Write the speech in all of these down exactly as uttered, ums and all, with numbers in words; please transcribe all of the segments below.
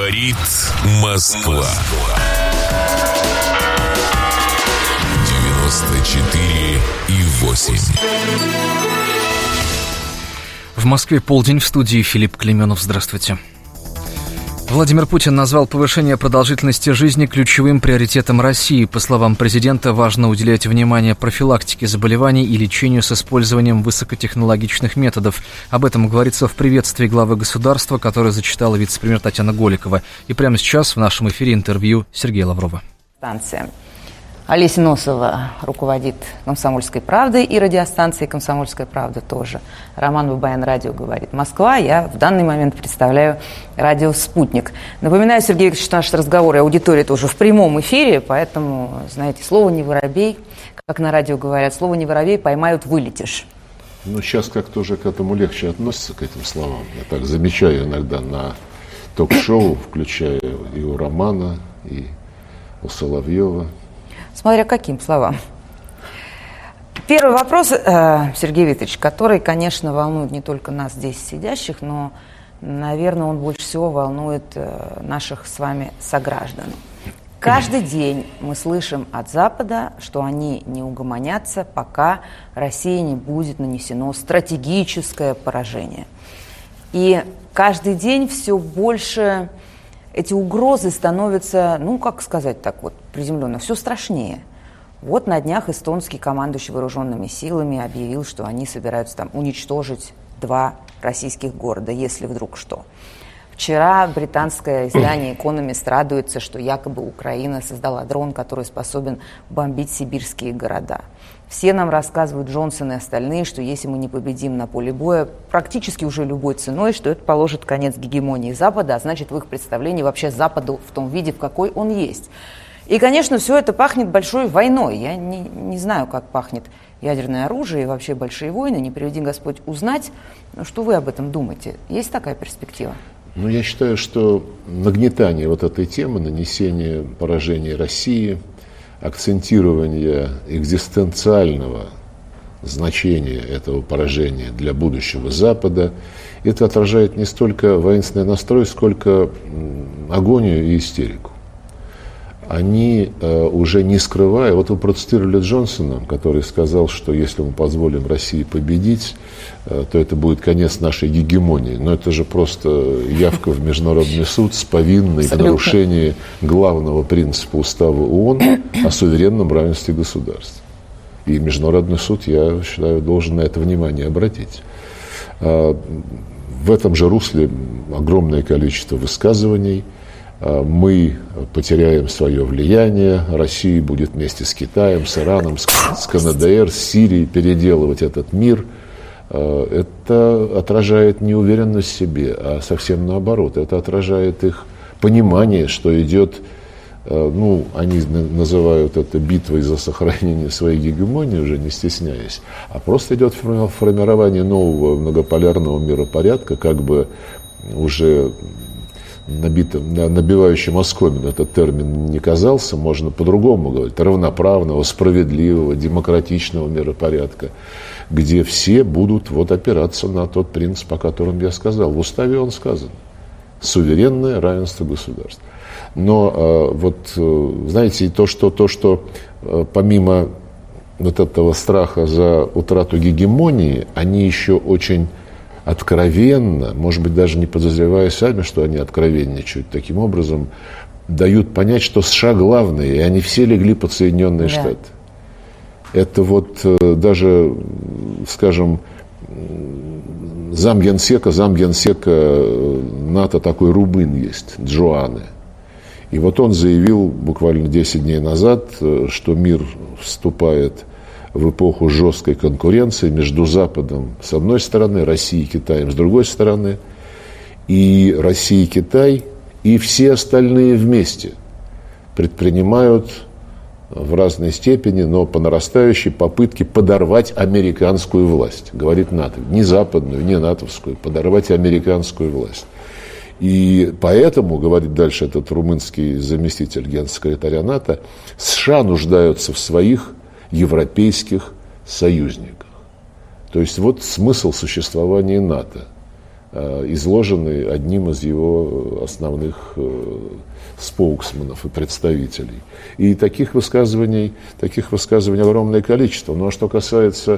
Говорит Москва. девяносто четыре и восемь. В Москве полдень, в студии Филипп Клеменов. Здравствуйте. Владимир Путин назвал повышение продолжительности жизни ключевым приоритетом России. По словам президента, важно уделять внимание профилактике заболеваний и лечению с использованием высокотехнологичных методов. Об этом говорится в приветствии главы государства, которое зачитала вице-премьер Татьяна Голикова. И прямо сейчас в нашем эфире интервью Сергея Лаврова. Станция. Олеся Носова руководит «Комсомольской правдой» и радиостанцией «Комсомольская правда» тоже. Роман Бабаян, радио «Говорит Москва». Я в данный момент представляю радио «Спутник». Напоминаю, Сергей Викторович, что наш разговор и аудитория тоже в прямом эфире, поэтому, знаете, слово «не воробей», как на радио говорят, слово «не воробей» поймают, вылетишь. Ну, сейчас как-то уже к этому легче относятся, к этим словам. Я так замечаю иногда на ток-шоу, включая и у Романа, и у Соловьева. Смотря каким словам. Первый вопрос, э, Сергей Викторович, который, конечно, волнует не только нас здесь сидящих, но, наверное, он больше всего волнует э, наших с вами сограждан. Каждый день мы слышим от Запада, что они не угомонятся, пока России не будет нанесено стратегическое поражение. И каждый день все больше... Эти угрозы становятся, ну, как сказать так вот, приземленно, все страшнее. Вот на днях эстонский командующий вооруженными силами объявил, что они собираются там уничтожить два российских города, если вдруг что. Вчера британское издание «Экономист» радуется, что якобы Украина создала дрон, который способен бомбить сибирские города. Все нам рассказывают, Джонсон и остальные, что если мы не победим на поле боя практически уже любой ценой, что это положит конец гегемонии Запада, а значит, в их представлении вообще Западу в том виде, в какой он есть. И, конечно, все это пахнет большой войной. Я не, не знаю, как пахнет ядерное оружие и вообще большие войны. Не приведи Господь узнать. Но что вы об этом думаете? Есть такая перспектива? Ну, я считаю, что нагнетание вот этой темы, нанесение поражения России, акцентирование экзистенциального значения этого поражения для будущего Запада, это отражает не столько воинственный настрой, сколько агонию и истерику. Они э, уже не скрывая, вот вы процитировали Джонсона, который сказал, что если мы позволим России победить, э, то это будет конец нашей гегемонии. Но это же просто явка в Международный суд с повинной в нарушении главного принципа Устава ООН о суверенном равенстве государств. И Международный суд, я считаю, должен на это внимание обратить. Э, в этом же русле огромное количество высказываний. Мы потеряем свое влияние, Россия будет вместе с Китаем, с Ираном, с КНДР, с Сирией переделывать этот мир. Это отражает неуверенность в себе, а совсем наоборот. Это отражает их понимание, что идет, ну, они называют это битвой за сохранение своей гегемонии, уже не стесняясь, а просто идет формирование нового многополярного миропорядка, как бы уже... Набитым, набивающим оскомину этот термин не казался, можно по-другому говорить, равноправного, справедливого, демократичного миропорядка, где все будут вот опираться на тот принцип, о котором я сказал. В уставе он сказан. Суверенное равенство государств. Но вот, знаете, то, что, то, что помимо вот этого страха за утрату гегемонии, они еще очень... откровенно, может быть, даже не подозревая сами, что они откровенничают, таким образом дают понять, что США главные, и они все легли под Соединенные да. Штаты. Это вот даже, скажем, замгенсека, замгенсека НАТО такой румын есть, Джоане. И вот он заявил буквально десять дней назад, что мир вступает в эпоху жесткой конкуренции между Западом с одной стороны, Россией и Китаем с другой стороны, и Россия и Китай, и все остальные вместе предпринимают в разной степени, но по нарастающей попытке подорвать американскую власть, говорит НАТО, не западную, не натовскую, подорвать американскую власть. И поэтому, говорит дальше этот румынский заместитель генсекретаря НАТО, США нуждаются в своих европейских союзниках. То есть вот смысл существования НАТО. изложенный одним из его основных споуксменов и представителей. И таких высказываний, таких высказываний огромное количество. Ну а что касается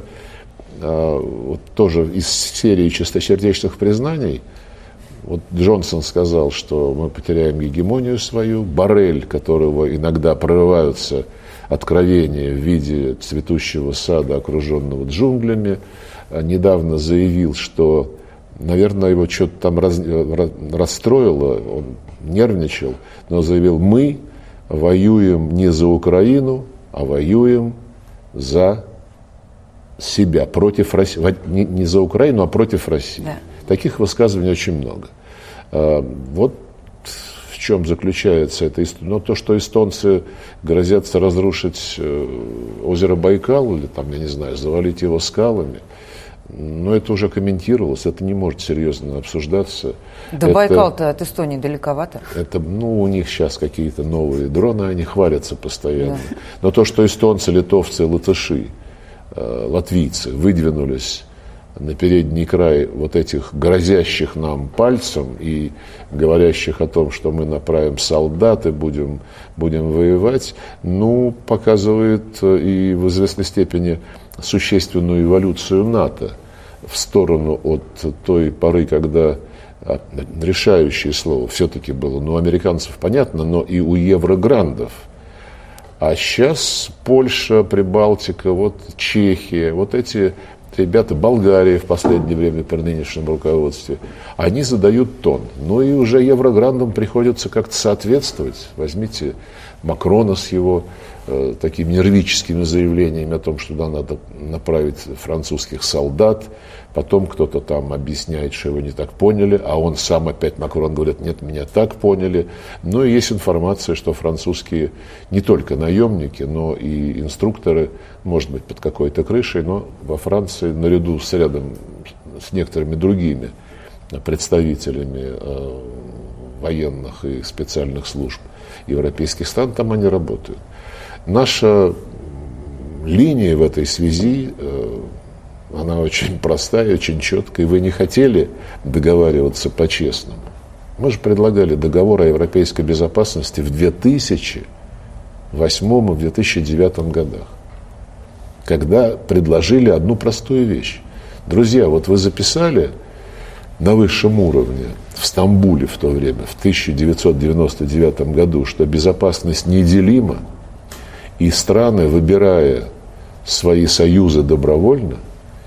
вот тоже из серии чистосердечных признаний, вот Джонсон сказал, что мы потеряем гегемонию свою, Боррель, которого иногда прорываются откровения в виде цветущего сада, окруженного джунглями, недавно заявил, что, наверное, его что-то там раз, расстроило, он нервничал, но заявил: мы воюем не за Украину, а воюем за себя, против России. Не, не за Украину, а против России. Да. Таких высказываний очень много. Вот в чем заключается это. Но то, что эстонцы грозятся разрушить озеро Байкал, или там, я не знаю, завалить его скалами, но это уже комментировалось, это не может серьезно обсуждаться. Да это, Байкал-то от Эстонии далековато. Это, ну, у них сейчас какие-то новые дроны, они хвалятся постоянно. Да. Но то, что эстонцы, литовцы, латыши, латвийцы выдвинулись на передний край вот этих грозящих нам пальцем и говорящих о том, что мы направим солдат и будем, будем воевать, ну, показывает и в известной степени существенную эволюцию НАТО в сторону от той поры, когда решающее слово все-таки было, ну, у американцев понятно, но и у еврограндов. А сейчас Польша, Прибалтика, вот Чехия, вот эти ребята, Болгария в последнее время при нынешнем руководстве, они задают тон. Ну и уже еврограндам приходится как-то соответствовать. Возьмите Макрона с его э, такими нервическими заявлениями о том, что туда надо направить французских солдат. Потом кто-то там объясняет, что его не так поняли, а он сам опять, Макрон, говорит: нет, меня так поняли. Ну и есть информация, что французские не только наемники, но и инструкторы, может быть, под какой-то крышей, но во Франции наряду с рядом с некоторыми другими представителями э, военных и специальных служб европейских стран, там они работают. Наша линия в этой связи, э, она очень простая, очень четкая, и вы не хотели договариваться по-честному. Мы же предлагали договор о европейской безопасности в две тысячи восьмом и две тысячи девятом годах, когда предложили одну простую вещь. Друзья, вот вы записали на высшем уровне в Стамбуле в то время, в тысяча девятьсот девяносто девятом году, что безопасность неделима, и страны, выбирая свои союзы добровольно,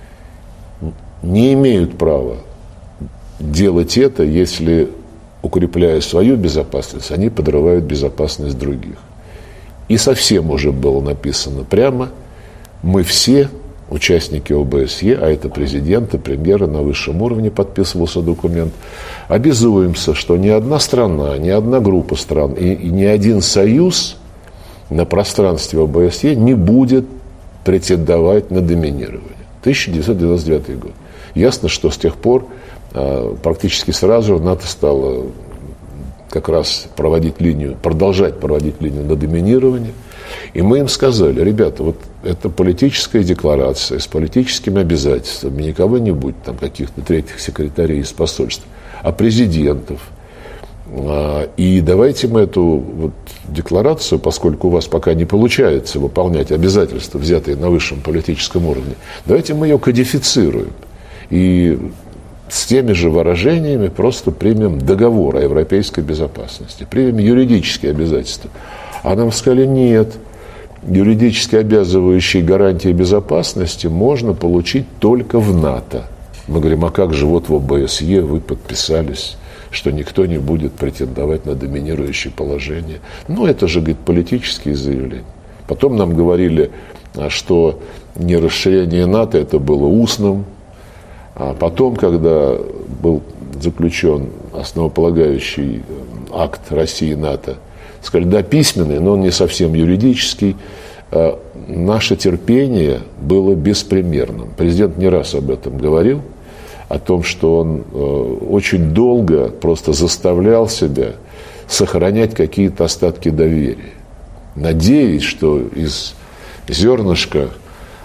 не имеют права делать это, если, укрепляя свою безопасность, они подрывают безопасность других. И совсем уже было написано прямо: мы все, участники О Бэ С Е, а это президенты, премьеры на высшем уровне, подписывался документ, обязуемся, что ни одна страна, ни одна группа стран и, и ни один союз на пространстве О Бэ С Е не будет претендовать на доминирование. тысяча девятьсот девяносто девятый год. Ясно, что с тех пор практически сразу НАТО стало как раз проводить линию, продолжать проводить линию на доминирование. И мы им сказали: ребята, вот это политическая декларация с политическими обязательствами, никого не будет, там каких-то третьих секретарей из посольств, а президентов. И давайте мы эту вот декларацию, поскольку у вас пока не получается выполнять обязательства, взятые на высшем политическом уровне, давайте мы ее кодифицируем. И с теми же выражениями просто примем договор о европейской безопасности, примем юридические обязательства. А нам сказали: нет, юридически обязывающие гарантии безопасности можно получить только в НАТО. Мы говорим: а как же, вот в О Бэ С Е вы подписались, что никто не будет претендовать на доминирующее положение. Ну, это же, говорит, политические заявления. Потом нам говорили, что не расширение НАТО, это было устным. А потом, когда был заключен основополагающий акт России и НАТО, сказали: да, письменный, но он не совсем юридический. Наше терпение было беспримерным. Президент не раз об этом говорил, о том, что он очень долго просто заставлял себя сохранять какие-то остатки доверия, надеясь, что из зернышка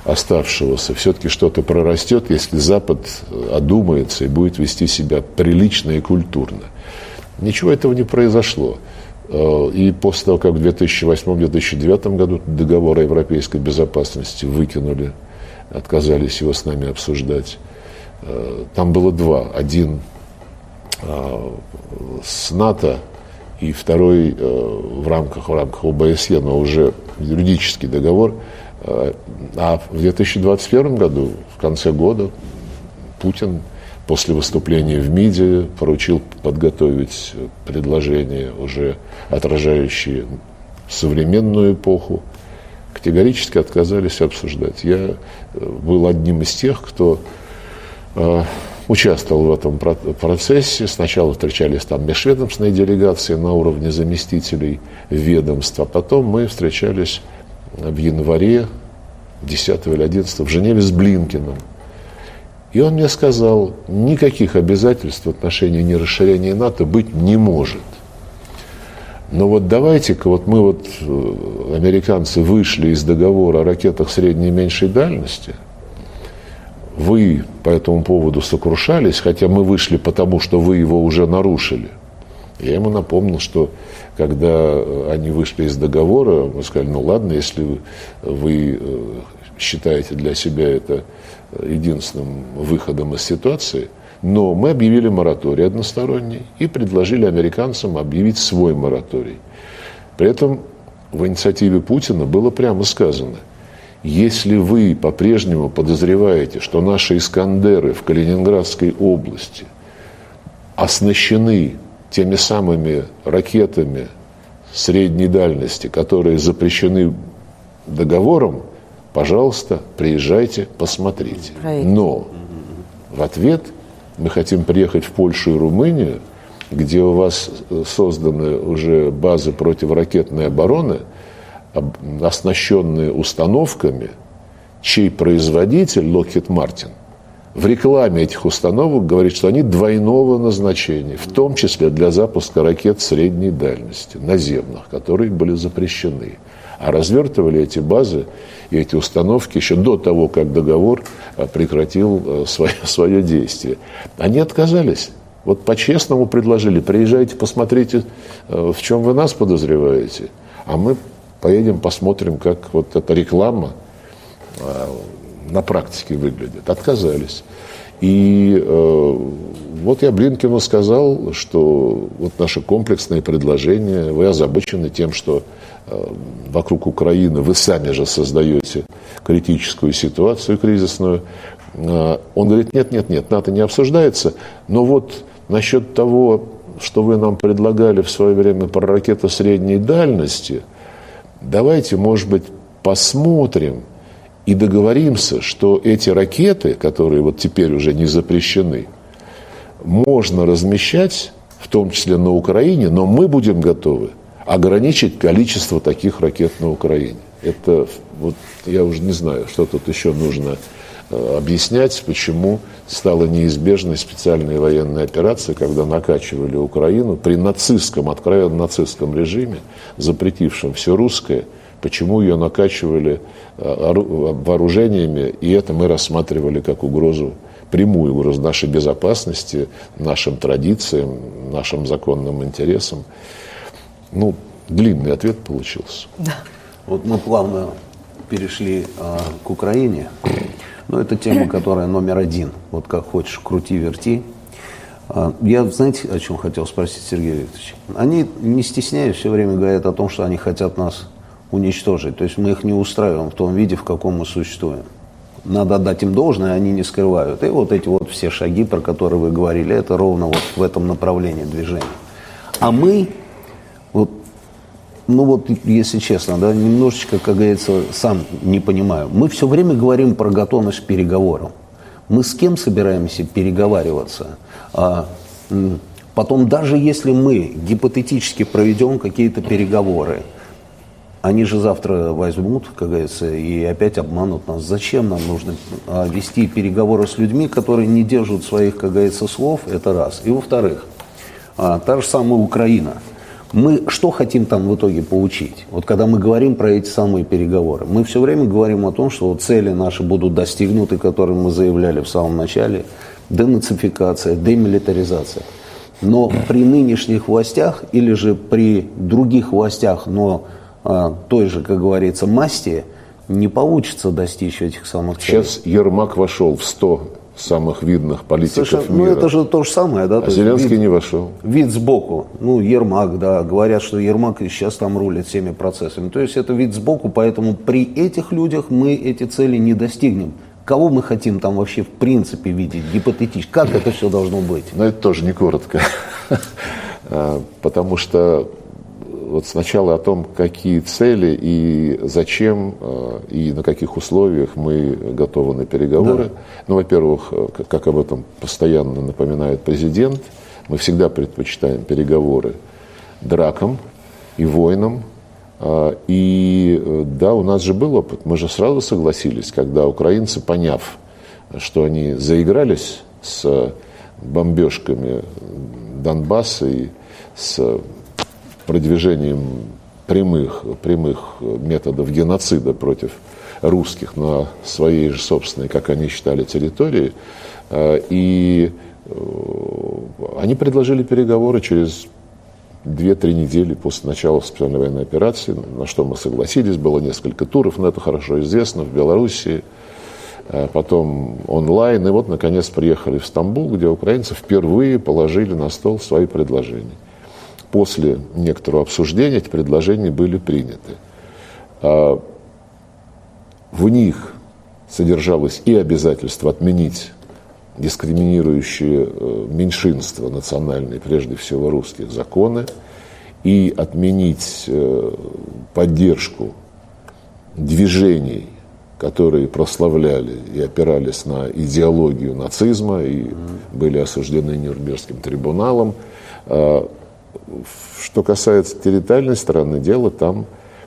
оставшегося все-таки что-то прорастет, если Запад одумается и будет вести себя прилично и культурно. Ничего этого не произошло. И после того, как в две тысячи восьмом — две тысячи девятом году договор о европейской безопасности выкинули, отказались его с нами обсуждать, там было два. Один с НАТО и второй в рамках, в рамках ОБСЕ, но уже юридический договор. А в две тысячи двадцать первом году, в конце года, Путин после выступления в МИДе поручил подготовить предложения, уже отражающие современную эпоху. Категорически отказались обсуждать. Я был одним из тех, кто э, участвовал в этом процессе. Сначала встречались там межведомственные делегации на уровне заместителей ведомства, потом мы встречались в январе десятого или одиннадцатого в Женеве с Блинкеном. И он мне сказал, никаких обязательств в отношении нерасширения НАТО быть не может. Но вот давайте-ка, вот мы вот, американцы, вышли из договора о ракетах средней и меньшей дальности. Вы по этому поводу сокрушались, хотя мы вышли потому, что вы его уже нарушили. Я ему напомнил, что когда они вышли из договора, мы сказали, ну ладно, если вы считаете для себя это единственным выходом из ситуации, но мы объявили мораторий односторонний и предложили американцам объявить свой мораторий. При этом в инициативе Путина было прямо сказано, если вы по-прежнему подозреваете, что наши «Искандеры» в Калининградской области оснащены теми самыми ракетами средней дальности, которые запрещены договором, пожалуйста, приезжайте, посмотрите. Но в ответ мы хотим приехать в Польшу и Румынию, где у вас созданы уже базы противоракетной обороны, оснащенные установками, чей производитель, Lockheed Martin, в рекламе этих установок говорит, что они двойного назначения, в том числе для запуска ракет средней дальности, наземных, которые были запрещены. А развертывали эти базы и эти установки еще до того, как договор прекратил свое, свое действие. Они отказались. Вот по-честному предложили, приезжайте, посмотрите, в чем вы нас подозреваете, а мы поедем, посмотрим, как вот эта реклама на практике выглядит. Отказались. И э, вот я Блинкену сказал, что вот наше комплексное предложение, вы озабочены тем, что э, вокруг Украины вы сами же создаете критическую ситуацию кризисную. Э, он говорит, нет, нет, нет, НАТО не обсуждается, но вот насчет того, что вы нам предлагали в свое время про ракеты средней дальности, давайте, может быть, посмотрим и договоримся, что эти ракеты, которые вот теперь уже не запрещены, можно размещать, в том числе на Украине, но мы будем готовы ограничить количество таких ракет на Украине. Это, вот, я уже не знаю, что тут еще нужно э, объяснять, почему стала неизбежной специальная военная операция, когда накачивали Украину при нацистском, откровенно нацистском режиме, запретившем все русское, почему ее накачивали вооружениями, и это мы рассматривали как угрозу, прямую угрозу нашей безопасности, нашим традициям, нашим законным интересам. Ну, длинный ответ получился. Да. Вот мы плавно перешли а, к Украине. Но это тема, которая номер один. Вот как хочешь, крути-верти. А, я, знаете, о чем хотел спросить, Сергей Викторович? Они, не стесняясь, все время говорят о том, что они хотят нас уничтожить. То есть мы их не устраиваем в том виде, в каком мы существуем. Надо отдать им должное, они не скрывают. И вот эти вот все шаги, про которые вы говорили, это ровно вот в этом направлении движения. А мы, вот, ну вот, если честно, да, немножечко, как говорится, сам не понимаю. Мы все время говорим про готовность к переговорам. Мы с кем собираемся переговариваться? А, потом, даже если мы гипотетически проведем какие-то переговоры, они же завтра возьмут, как говорится, и опять обманут нас. Зачем нам нужно а, вести переговоры с людьми, которые не держат своих, как говорится, слов? Это раз. И во-вторых, а, та же самая Украина. Мы что хотим там в итоге получить? Вот когда мы говорим про эти самые переговоры, мы все время говорим о том, что вот цели наши будут достигнуты, которые мы заявляли в самом начале, денацификация, демилитаризация. Но при нынешних властях или же при других властях, но а, той же, как говорится, масти, не получится достичь этих самых целей. Сейчас Ермак вошел в сто самых видных политиков Совершенно, мира. Ну, это же то же самое, да? А Зеленский вид, не вошел. Вид сбоку. Ну, Ермак, да. Говорят, что Ермак сейчас там рулит всеми процессами. То есть это вид сбоку, поэтому при этих людях мы эти цели не достигнем. Кого мы хотим там вообще в принципе видеть, гипотетически? Как это все должно быть? Ну, это тоже не коротко. Потому что вот сначала о том, какие цели и зачем, и на каких условиях мы готовы на переговоры. Да. Ну, во-первых, как об этом постоянно напоминает президент, мы всегда предпочитаем переговоры дракам и войнам. И да, у нас же был опыт, мы же сразу согласились, когда украинцы, поняв, что они заигрались с бомбежками Донбасса и с продвижением прямых, прямых методов геноцида против русских на своей же собственной, как они считали, территории. И они предложили переговоры через две-три недели после начала специальной военной операции, на что мы согласились. Было несколько туров, но это хорошо известно, в Белоруссии, потом онлайн. И вот, наконец, приехали в Стамбул, где украинцы впервые положили на стол свои предложения. После некоторого обсуждения эти предложения были приняты. В них содержалось и обязательство отменить дискриминирующие меньшинства национальные, прежде всего русских, законы, и отменить поддержку движений, которые прославляли и опирались на идеологию нацизма и были осуждены Нюрнбергским трибуналом. Что касается территориальной стороны дела, там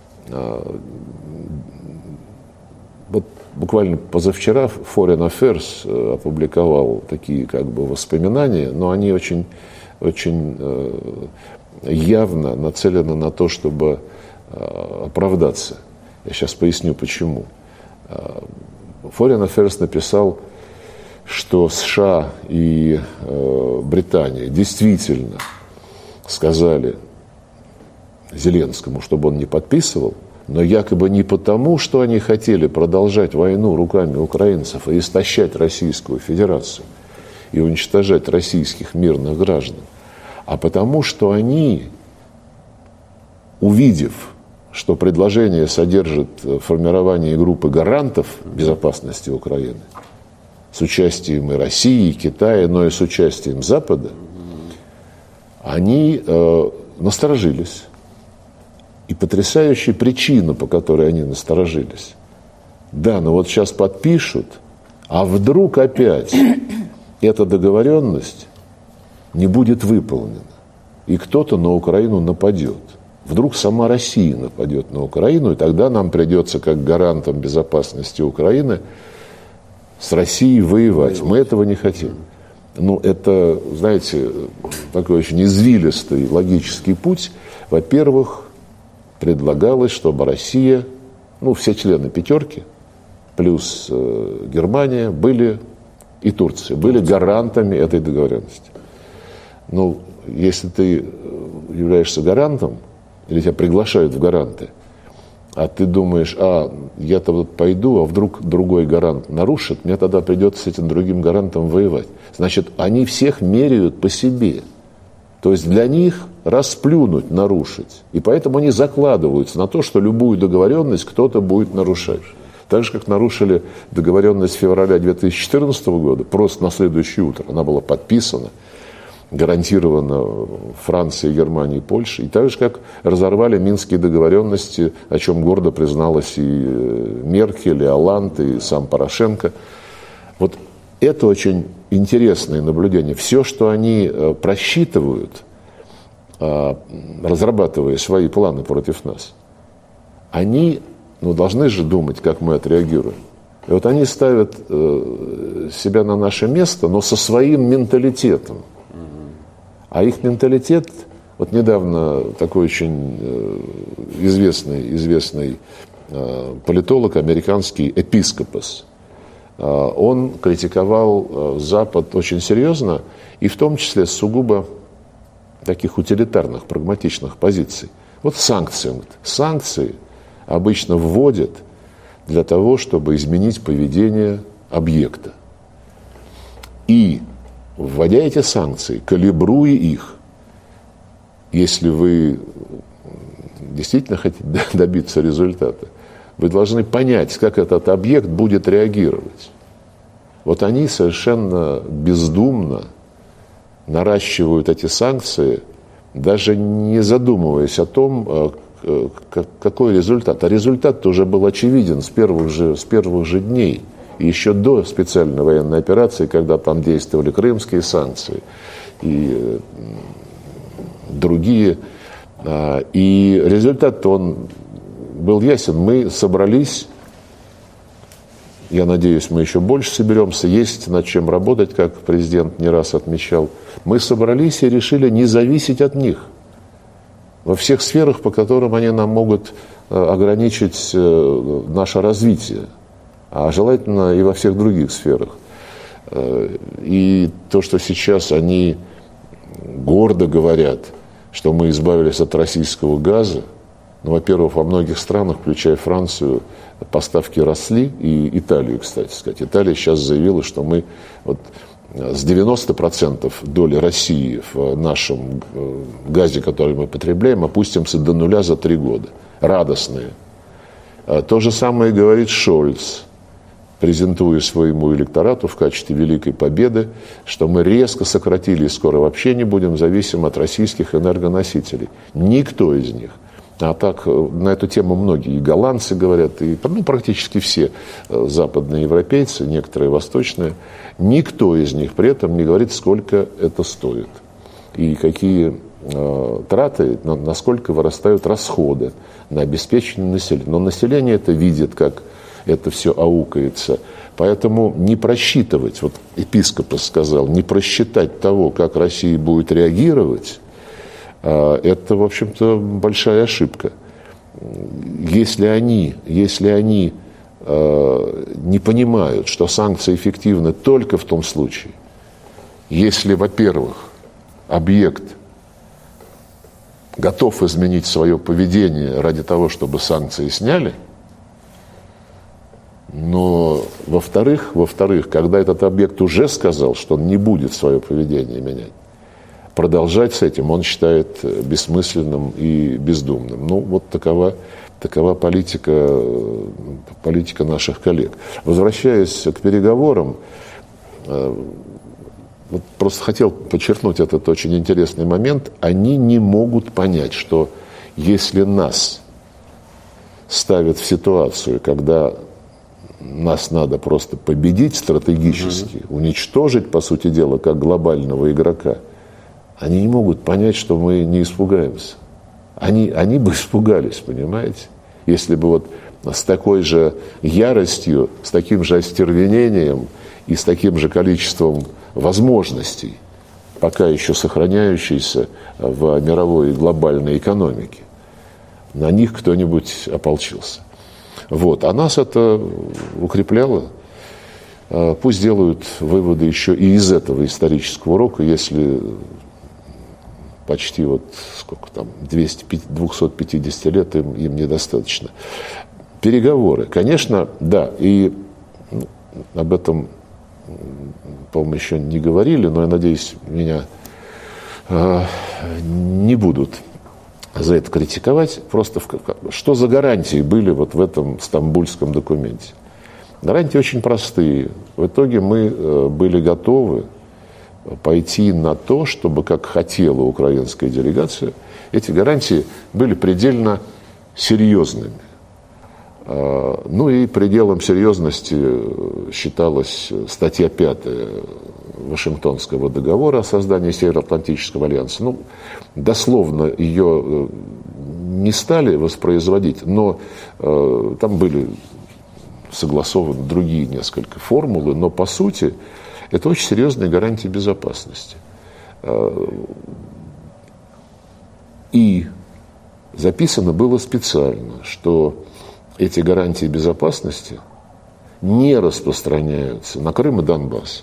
вот буквально позавчера Foreign Affairs опубликовал такие как бы воспоминания, но они очень, очень явно нацелены на то, чтобы оправдаться. Я сейчас поясню, почему. Foreign Affairs написал, что США и Британия действительно сказали Зеленскому, чтобы он не подписывал, но якобы не потому, что они хотели продолжать войну руками украинцев и истощать Российскую Федерацию и уничтожать российских мирных граждан, а потому, что они, увидев, что предложение содержит формирование группы гарантов безопасности Украины с участием и России, и Китая, но и с участием Запада, они э, насторожились. И потрясающая причина, по которой они насторожились. Да, но вот сейчас подпишут, а вдруг опять эта договоренность не будет выполнена. И кто-то на Украину нападет. Вдруг сама Россия нападет на Украину, и тогда нам придется, как гарантам безопасности Украины, с Россией воевать. Мы этого не хотим. Ну, это, знаете, такой очень извилистый логический путь. Во-первых, предлагалось, чтобы Россия, ну, все члены пятерки, плюс э, Германия, были, и Турция, были гарантами этой договоренности. Ну, если ты являешься гарантом, или тебя приглашают в гаранты, а ты думаешь, а, я-то вот пойду, а вдруг другой гарант нарушит, мне тогда придется с этим другим гарантом воевать. Значит, они всех меряют по себе. То есть для них расплюнуть, нарушить. И поэтому они закладываются на то, что любую договоренность кто-то будет нарушать. Так же, как нарушили договоренность февраля две тысячи четырнадцатого года, просто на следующее утро. Она была подписана, гарантирована Францией, Германией, Польшей. И так же, как разорвали Минские договоренности, о чем гордо призналась и Меркель, и Олланд, и сам Порошенко. Вот это очень интересное наблюдение. Все, что они просчитывают, разрабатывая свои планы против нас, они, ну, должны же думать, как мы отреагируем. И вот они ставят себя на наше место, но со своим менталитетом. А их менталитет Вот недавно такой очень известный, известный политолог, американский Эпископос, он критиковал Запад очень серьезно, и в том числе с сугубо таких утилитарных, прагматичных позиций. Вот санкции. Санкции обычно вводят для того, чтобы изменить поведение объекта. И, вводя эти санкции, калибруя их, если вы действительно хотите добиться результата, вы должны понять, как этот объект будет реагировать. Вот они совершенно бездумно наращивают эти санкции, даже не задумываясь о том, какой результат. А результат уже был очевиден с первых же, с первых же дней, еще до специальной военной операции, когда там действовали крымские санкции и другие. И результат он был ясен. Мы собрались, я надеюсь, мы еще больше соберемся, есть над чем работать, как президент не раз отмечал. Мы собрались и решили не зависеть от них во всех сферах, по которым они нам могут ограничить наше развитие, а желательно и во всех других сферах. И то, что сейчас они гордо говорят, что мы избавились от российского газа, ну, во-первых, во многих странах, включая Францию, поставки росли, и Италию, кстати сказать. Италия сейчас заявила, что мы вот с девяноста процентов доли России в нашем газе, который мы потребляем, опустимся до нуля за три года. Радостные. То же самое говорит Шольц, презентуя своему электорату в качестве великой победы, что мы резко сократили и скоро вообще не будем зависимы от российских энергоносителей. Никто из них. А так на эту тему многие и голландцы говорят, и ну, практически все западные европейцы, некоторые восточные, никто из них при этом не говорит, сколько это стоит и какие э, траты, на, насколько вырастают расходы на обеспечение населения. Но население это видит, как это все аукается. Поэтому не просчитывать, вот епископ сказал, не просчитать того, как Россия будет реагировать, это, в общем-то, большая ошибка. Если они, если они не понимают, что санкции эффективны только в том случае, если, во-первых, объект готов изменить свое поведение ради того, чтобы санкции сняли, но, во-вторых, во-вторых, когда этот объект уже сказал, что он не будет свое поведение менять, продолжать с этим он считает бессмысленным и бездумным. Ну, вот такова, такова политика, политика наших коллег. Возвращаясь к переговорам, вот просто хотел подчеркнуть этот очень интересный момент. Они не могут понять, что если нас ставят в ситуацию, когда нас надо просто победить стратегически, mm-hmm. уничтожить, по сути дела, как глобального игрока, они не могут понять, что мы не испугаемся. Они, они бы испугались, понимаете? Если бы вот с такой же яростью, с таким же остервенением и с таким же количеством возможностей, пока еще сохраняющейся в мировой и глобальной экономике, на них кто-нибудь ополчился. Вот. А нас это укрепляло. Пусть делают выводы еще и из этого исторического урока, если почти вот сколько там, двести пятьдесят лет им, им недостаточно. Переговоры. Конечно, да, и ну, об этом, по-моему, еще не говорили, но я надеюсь, меня э, не будут за это критиковать. Просто в, что за гарантии были вот в этом стамбульском документе? Гарантии очень простые. В итоге мы э, были готовы пойти на то, чтобы, как хотела украинская делегация, эти гарантии были предельно серьезными. Ну и пределом серьезности считалась статья пятая Вашингтонского договора о создании Североатлантического альянса. Ну, дословно ее не стали воспроизводить, но э, там были согласованы другие несколько формулы, но по сути это очень серьезные гарантии безопасности. И записано было специально, что эти гарантии безопасности не распространяются на Крым и Донбасс.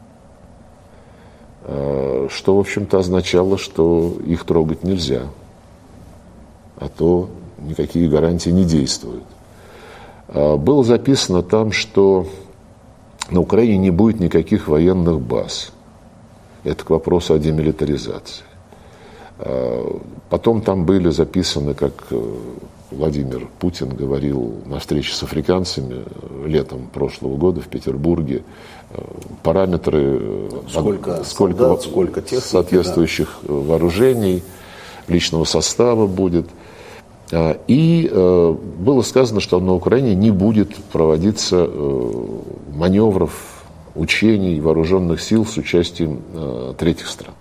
Что, в общем-то, означало, что их трогать нельзя, а то никакие гарантии не действуют. Было записано там, что на Украине не будет никаких военных баз. Это к вопросу о демилитаризации. Потом там были записаны, как Владимир Путин говорил на встрече с африканцами летом прошлого года в Петербурге, параметры, сколько, сколько, солдат, сколько техники, соответствующих да. вооружений, личного состава будет. И было сказано, что на Украине не будет проводиться маневров, учений вооруженных сил с участием третьих стран.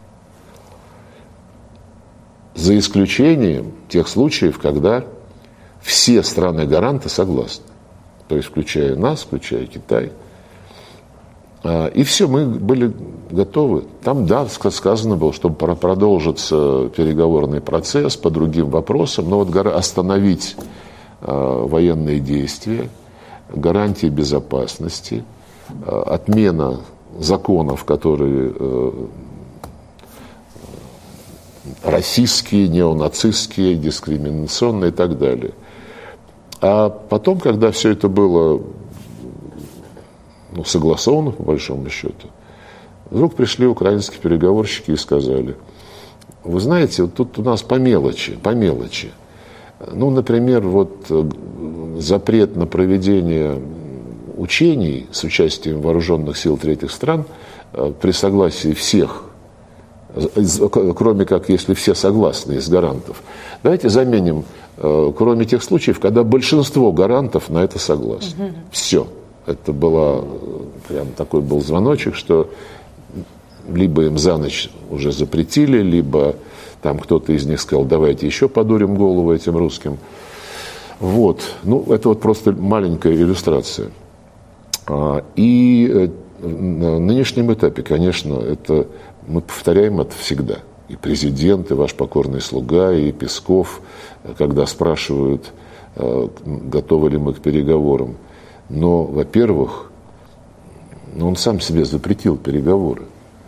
За исключением тех случаев, когда все страны-гаранты согласны. То есть, включая нас, включая Китай. И все, мы были готовы. Там, да, сказано было, что продолжится переговорный процесс по другим вопросам, но вот остановить военные действия, гарантии безопасности, отмена законов, которые расистские, неонацистские, дискриминационные и так далее. А потом, когда все это было ну, согласовано, по большому счету, вдруг пришли украинские переговорщики и сказали: вы знаете, вот тут у нас по мелочи, по мелочи. Ну, например, вот запрет на проведение учений с участием вооруженных сил третьих стран при согласии всех, кроме как если все согласны из гарантов. Давайте заменим, кроме тех случаев, когда большинство гарантов на это согласны. Угу. Все. Это была, прям такой был звоночек, что либо им за ночь уже запретили, либо там кто-то из них сказал: давайте еще подурим голову этим русским. Вот. Ну, это вот просто маленькая иллюстрация. И на нынешнем этапе, конечно, это мы повторяем это всегда. И президент, и ваш покорный слуга, и Песков, когда спрашивают, готовы ли мы к переговорам. Но, во-первых, он сам себе запретил переговоры.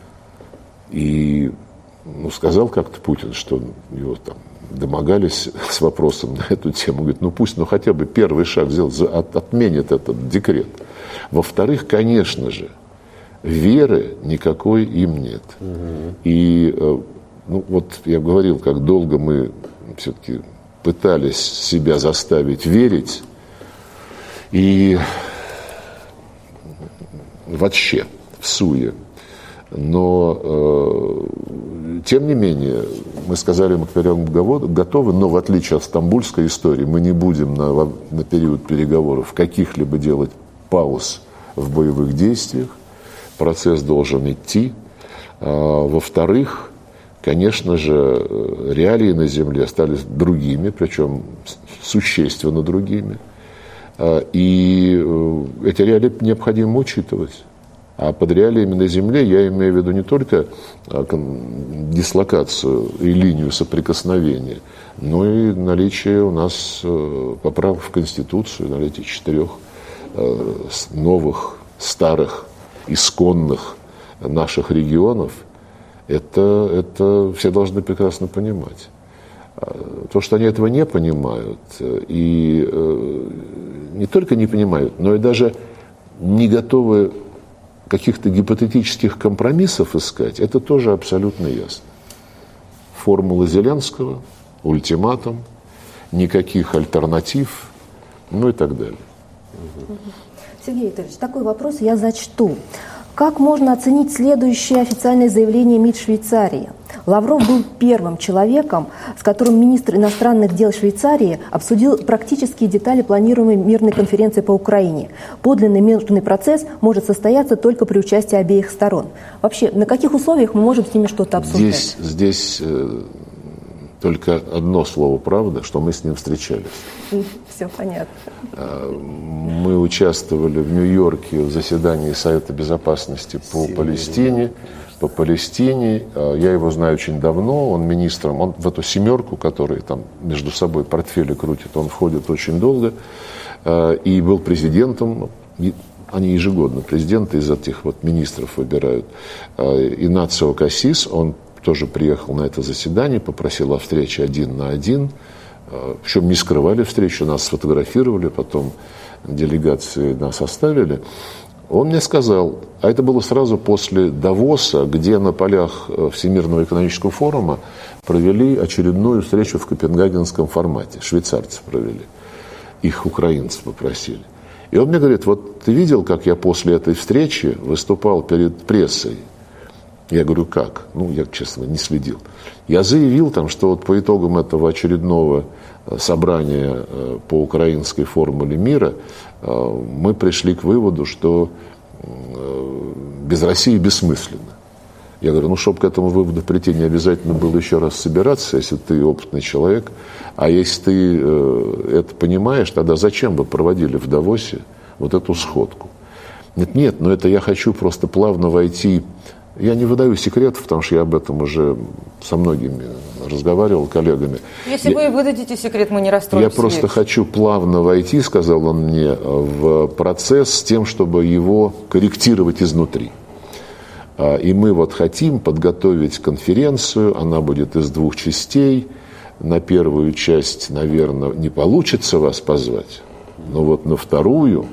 И ну, сказал как-то Путин, что его там домогались с вопросом на эту тему. Говорит, ну пусть ну, хотя бы первый шаг сделает, от, отменит этот декрет. Во-вторых, конечно же, веры никакой им нет. Угу. И ну, вот я говорил, как долго мы все-таки пытались себя заставить верить. И вообще в суе. Но, э, тем не менее, мы сказали, мы к переговорам готовы, но в отличие от стамбульской истории, мы не будем на, на период переговоров каких-либо делать пауз в боевых действиях. Процесс должен идти. А, во-вторых, конечно же, реалии на земле остались другими, причем существенно другими. И эти реалии необходимо учитывать. А под реалиями на земле я имею в виду не только дислокацию и линию соприкосновения, но и наличие у нас поправок в Конституцию, наличие четырех новых, старых, исконных наших регионов. Это, это все должны прекрасно понимать. То, что они этого не понимают, и э, не только не понимают, но и даже не готовы каких-то гипотетических компромиссов искать, это тоже абсолютно ясно. Формула Зеленского, ультиматум, никаких альтернатив, ну и так далее. Сергей Викторович, такой вопрос я зачту. Как можно оценить следующее официальное заявление МИД Швейцарии? Лавров был первым человеком, с которым министр иностранных дел Швейцарии обсудил практические детали планируемой мирной конференции по Украине. Подлинный мирный процесс может состояться только при участии обеих сторон. Вообще, на каких условиях мы можем с ними что-то обсуждать? Здесь, здесь э, только одно слово «правда», что мы с ним встречались. Все понятно. Мы участвовали в Нью-Йорке в заседании Совета Безопасности по Палестине. по Палестине. Я его знаю очень давно, он министром, он в эту семерку, которые там между собой портфели крутят, он входит очень долго. И был президентом, они ежегодно президенты из этих вот министров выбирают. Инацио Кассис, он тоже приехал на это заседание, попросил о встрече один на один. Причем не скрывали встречу, нас сфотографировали, потом делегации нас оставили. Он мне сказал, а это было сразу после Давоса, где на полях Всемирного экономического форума провели очередную встречу в копенгагенском формате. Швейцарцы провели. Их украинцы попросили. И он мне говорит, вот ты видел, как я после этой встречи выступал перед прессой? Я говорю, как? Ну, я, честно, не следил. Я заявил там, что вот по итогам этого очередного собрания по украинской формуле мира мы пришли к выводу, что без России бессмысленно. Я говорю, ну, чтобы к этому выводу прийти, не обязательно было еще раз собираться, если ты опытный человек. А если ты это понимаешь, тогда зачем вы проводили в Давосе вот эту сходку? Нет, нет, но это я хочу просто плавно войти. Я не выдаю секретов, потому что я об этом уже со многими разговаривал, коллегами. Если я, вы выдадите секрет, мы не расстроимся. Я просто век. хочу плавно войти, сказал он мне, в процесс с тем, чтобы его корректировать изнутри. И мы вот хотим подготовить конференцию, она будет из двух частей. На первую часть, наверное, не получится вас позвать, но вот на вторую...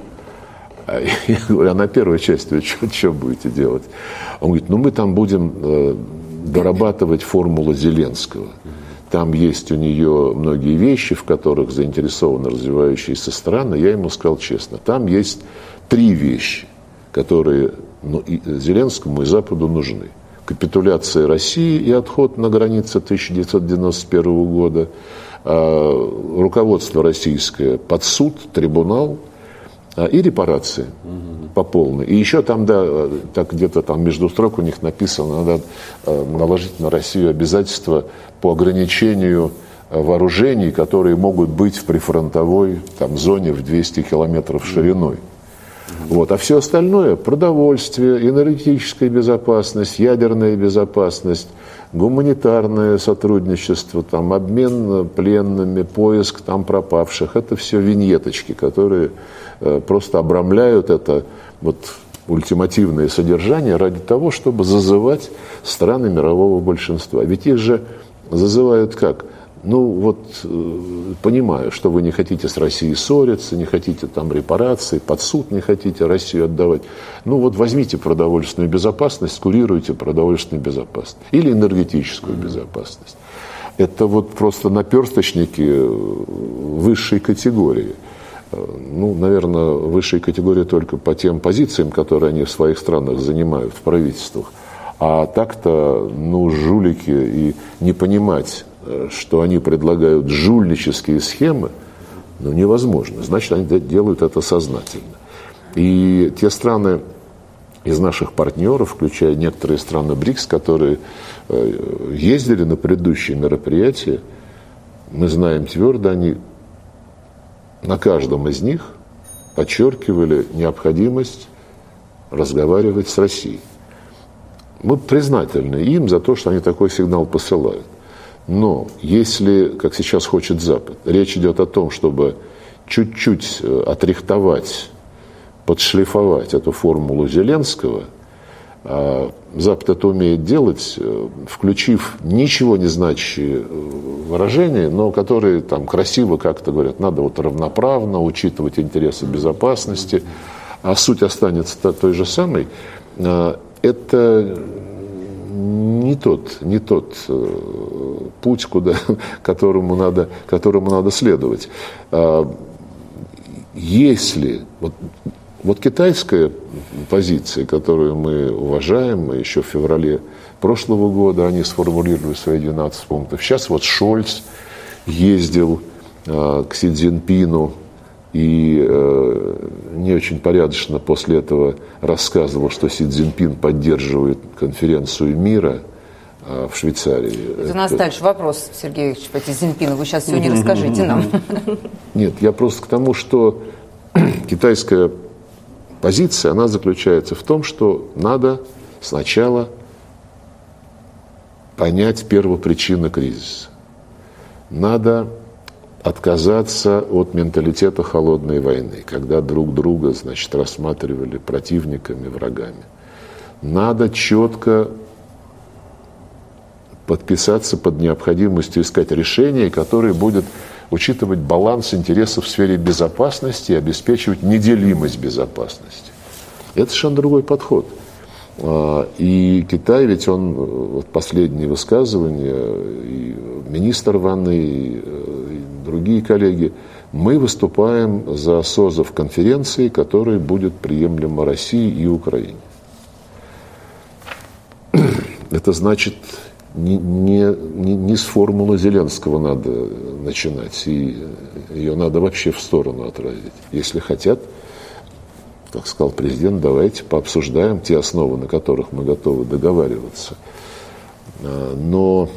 Я говорю, а на первой части вы что, что будете делать? Он говорит, ну мы там будем э, дорабатывать формулу Зеленского. Там есть у нее многие вещи, в которых заинтересованы развивающиеся страны. Я ему сказал честно, там есть три вещи, которые ну, и Зеленскому и Западу нужны. Капитуляция России и отход на границы тысяча девятьсот девяносто первого года, э, руководство российское под суд, трибунал, и репарации угу. по полной. И еще там, да, так где-то там между строк у них написано, надо наложить на Россию обязательства по ограничению вооружений, которые могут быть в прифронтовой там, зоне в двести километров шириной. Угу. Вот. А все остальное, продовольствие, энергетическая безопасность, ядерная безопасность, гуманитарное сотрудничество, там, обмен пленными, поиск там, пропавших, это все виньеточки, которые э, просто обрамляют это вот, ультимативное содержание ради того, чтобы зазывать страны мирового большинства. Ведь их же зазывают как? Ну вот, э, понимаю, что вы не хотите с Россией ссориться, не хотите там репарации, под суд не хотите Россию отдавать. Ну вот возьмите продовольственную безопасность, курируйте продовольственную безопасность. Или энергетическую безопасность. Это вот просто наперсточники высшей категории. Ну, наверное, высшей категории только по тем позициям, которые они в своих странах занимают, в правительствах. А так-то, ну, жулики и не понимать, что они предлагают жульнические схемы, ну, невозможно. Значит, они делают это сознательно. И те страны из наших партнеров, включая некоторые страны БРИКС, которые ездили на предыдущие мероприятия, мы знаем твердо, они на каждом из них подчеркивали необходимость разговаривать с Россией. Мы признательны им за то, что они такой сигнал посылают. Но если, как сейчас хочет Запад, речь идет о том, чтобы чуть-чуть отрихтовать, подшлифовать эту формулу Зеленского, Запад это умеет делать, включив ничего не значащие выражения, но которые там красиво как-то говорят, надо вот равноправно учитывать интересы безопасности, а суть останется той же самой. Это не тот, не тот путь, куда, которому, надо, которому надо следовать. Если... Вот, вот китайская позиция, которую мы уважаем, мы еще в феврале прошлого года они сформулировали свои двенадцать пунктов. Сейчас вот Шольц ездил э, к Си Цзиньпину и э, не очень порядочно после этого рассказывал, что Си Цзиньпин поддерживает конференцию мира э, в Швейцарии. Это у нас Это... дальше вопрос, Сергей Викторович, по Си Цзиньпину. Вы сейчас все не расскажите нам. Нет, я просто к тому, что китайская позиция, она заключается в том, что надо сначала понять первопричины кризиса. Надо отказаться от менталитета холодной войны, когда друг друга, значит, рассматривали противниками, врагами. Надо четко подписаться под необходимостью искать решение, которое будет учитывать баланс интересов в сфере безопасности и обеспечивать неделимость безопасности. Это совершенно другой подход. И Китай, ведь он, вот последние высказывания, и министр Ван И, и другие коллеги, мы выступаем за созыв конференции, которая будет приемлема России и Украине. Это значит, не, не, не, не с формулы Зеленского надо начинать, и ее надо вообще в сторону отразить. Если хотят, как сказал президент, давайте пообсуждаем те основы, на которых мы готовы договариваться. Но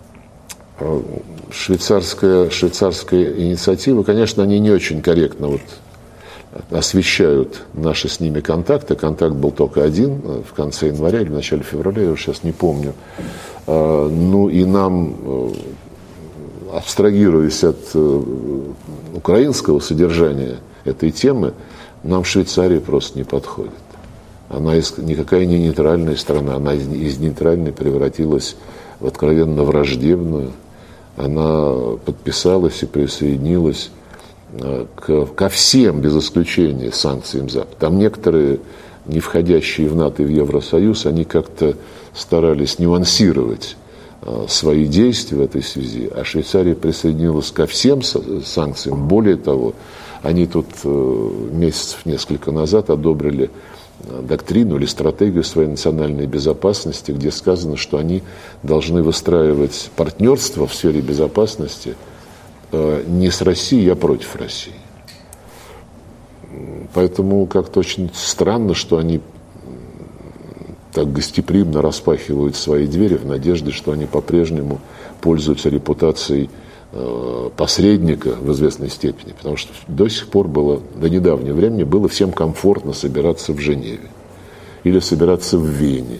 швейцарская, швейцарская инициатива, конечно, они не очень корректно вот освещают наши с ними контакты. Контакт был только один в конце января или в начале февраля, я уже сейчас не помню. Ну и нам, абстрагируясь от украинского содержания этой темы, нам Швейцария просто не подходит. Она из, никакая не нейтральная страна, она из, из нейтральной превратилась в откровенно враждебную. Она подписалась и присоединилась к, ко всем, без исключения, санкциям Запада. Там некоторые, не входящие в НАТО и в Евросоюз, они как-то старались нюансировать свои действия в этой связи, а Швейцария присоединилась ко всем санкциям. Более того, они тут месяцев несколько назад одобрили доктрину или стратегию своей национальной безопасности, где сказано, что они должны выстраивать партнерство в сфере безопасности не с Россией, а против России. Поэтому как-то очень странно, что они так гостеприимно распахивают свои двери в надежде, что они по-прежнему пользуются репутацией посредника в известной степени, потому что до сих пор было, до недавнего времени было всем комфортно собираться в Женеве или собираться в Вене.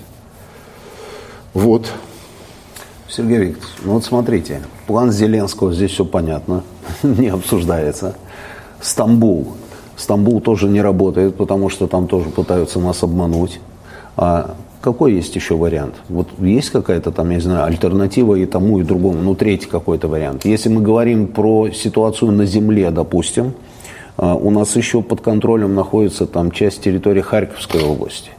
Вот. Сергей Викторович, ну вот смотрите, план Зеленского, здесь все понятно, не обсуждается. Стамбул. Стамбул тоже не работает, потому что там тоже пытаются нас обмануть. А какой есть еще вариант? Вот есть какая-то там, я не знаю, альтернатива и тому, и другому, ну, третий какой-то вариант. Если мы говорим про ситуацию на земле, допустим, у нас еще под контролем находится там часть территории Харьковской области.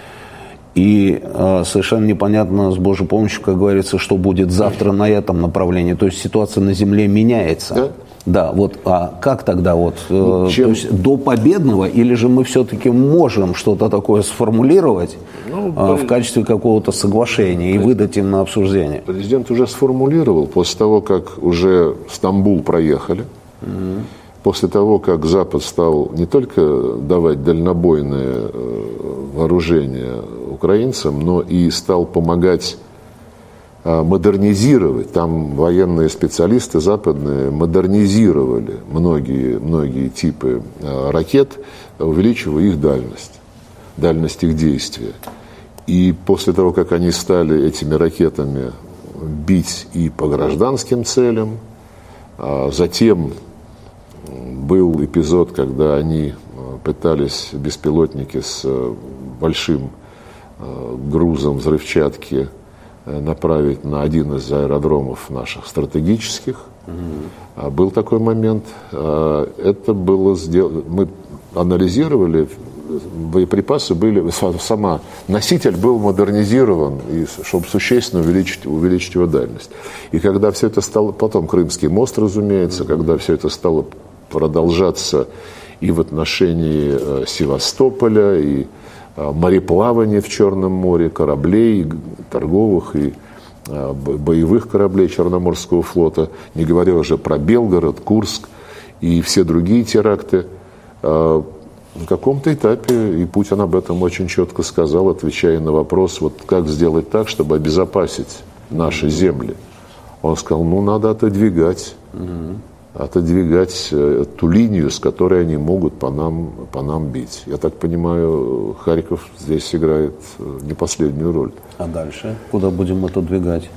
И э, совершенно непонятно, с Божьей помощью, как говорится, что будет завтра на этом направлении. То есть ситуация на земле меняется. Да? Да, вот, а как тогда вот, э, Чем... то есть до победного, или же мы все-таки можем что-то такое сформулировать ну, э, в качестве какого-то соглашения и выдать им на обсуждение? Президент уже сформулировал, после того, как уже Стамбул проехали, mm-hmm. после того, как Запад стал не только давать дальнобойное э, вооружение украинцам, но и стал помогать модернизировать, там военные специалисты западные модернизировали многие, многие типы ракет, увеличивая их дальность, дальность их действия. И после того, как они стали этими ракетами бить и по гражданским целям, затем был эпизод, когда они пытались беспилотники с большим грузом взрывчатки направить на один из аэродромов наших стратегических. Mm-hmm. Был такой момент. Это было сделано. Мы анализировали, боеприпасы были, сама носитель был модернизирован, и, чтобы существенно увеличить, увеличить его дальность. И когда все это стало, потом Крымский мост, разумеется, mm-hmm. когда все это стало продолжаться и в отношении Севастополя, и мореплавание в Черном море, кораблей торговых и боевых кораблей Черноморского флота, не говоря уже про Белгород, Курск и все другие теракты. В каком-то этапе, и Путин об этом очень четко сказал, отвечая на вопрос, вот как сделать так, чтобы обезопасить наши земли. Он сказал, ну, надо отодвигать, отодвигать ту линию, с которой они могут по нам, по нам бить. Я так понимаю, Харьков здесь играет не последнюю роль. А дальше? Куда будем отодвигать?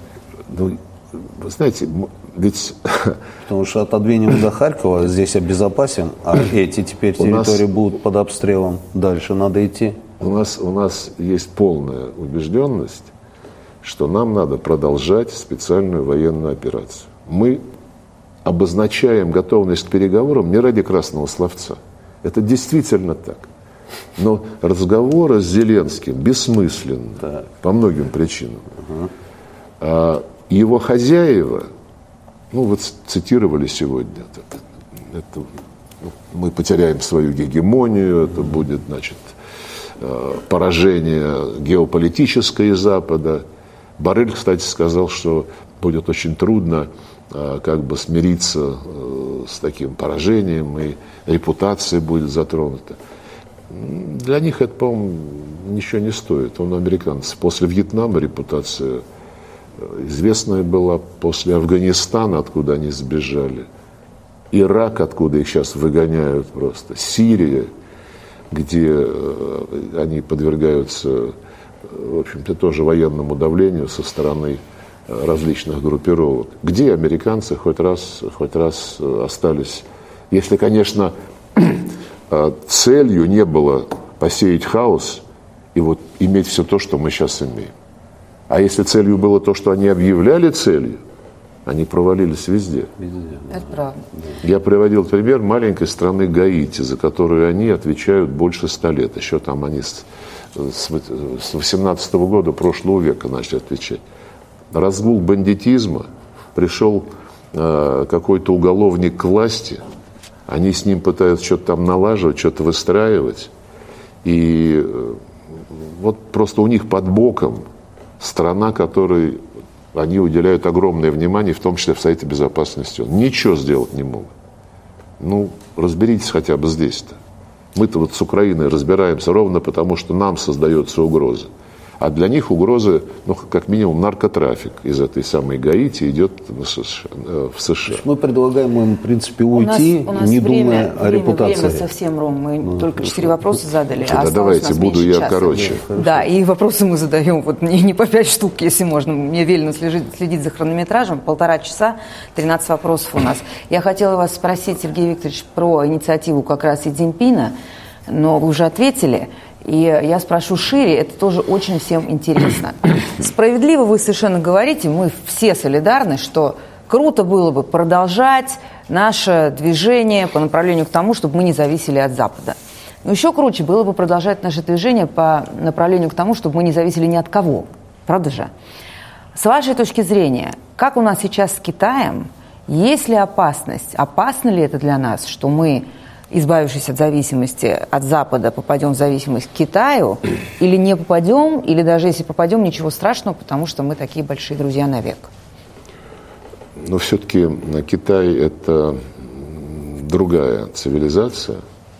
Ну, вы знаете, ведь... Потому что отодвинем до Харькова, здесь обезопасим, а эти теперь территории нас... будут под обстрелом. Дальше надо идти. У нас, у нас есть полная убежденность, что нам надо продолжать специальную военную операцию. Мы обозначаем готовность к переговорам не ради красного словца. Это действительно так. Но разговоры с Зеленским бессмысленны так. по многим причинам. Угу. А его хозяева, ну вот цитировали сегодня, это, это, ну, мы потеряем свою гегемонию, это будет, значит, поражение геополитическое Запада. Боррель, кстати, сказал, что будет очень трудно как бы смириться с таким поражением, и репутация будет затронута. Для них это, по-моему, ничего не стоит. Он американцев. После Вьетнама репутация известная была, после Афганистана, откуда они сбежали, Ирак, откуда их сейчас выгоняют просто, Сирия, где они подвергаются, в общем-то, тоже военному давлению со стороны различных группировок. Где американцы хоть раз, хоть раз остались, если, конечно, целью не было посеять хаос и вот иметь все то, что мы сейчас имеем. А если целью было то, что они объявляли целью, они провалились везде. Везде. Это правда. Я приводил пример маленькой страны Гаити, за которую они отвечают больше ста лет. Еще там они с, с восемнадцатого года прошлого века начали отвечать. Разгул бандитизма, пришел э, какой-то уголовник к власти, они с ним пытаются что-то там налаживать, что-то выстраивать. И э, вот просто у них под боком страна, которой они уделяют огромное внимание, в том числе в Совете Безопасности. Ничего сделать не могут. Ну, разберитесь хотя бы здесь-то. Мы-то вот с Украиной разбираемся ровно потому, что нам создается угроза. А для них угроза, ну, как минимум, наркотрафик из этой самой Гаити идет в США. Мы предлагаем им, в принципе, уйти, у нас, у нас не время, думая о время, репутации. Время совсем, Ром. Мы ну, только четыре вопроса задали. А да, давайте, буду я часа. короче. Да, и вопросы мы задаем вот не, не по пять штук, если можно. Мне велено следить, следить за хронометражем. Полтора часа, тринадцать вопросов у нас. Я хотела вас спросить, Сергей Викторович, про инициативу как раз Си Цзиньпина, но вы уже ответили. И я спрошу шире, это тоже очень всем интересно. Справедливо вы совершенно говорите, мы все солидарны, что круто было бы продолжать наше движение по направлению к тому, чтобы мы не зависели от Запада. Но еще круче было бы продолжать наше движение по направлению к тому, чтобы мы не зависели ни от кого. Правда же? С вашей точки зрения, как у нас сейчас с Китаем, есть ли опасность, опасно ли это для нас, что мы, избавившись от зависимости от Запада, попадем в зависимость к Китаю, или не попадем, или даже если попадем, ничего страшного, потому что мы такие большие друзья навек? Но все-таки Китай – это другая цивилизация,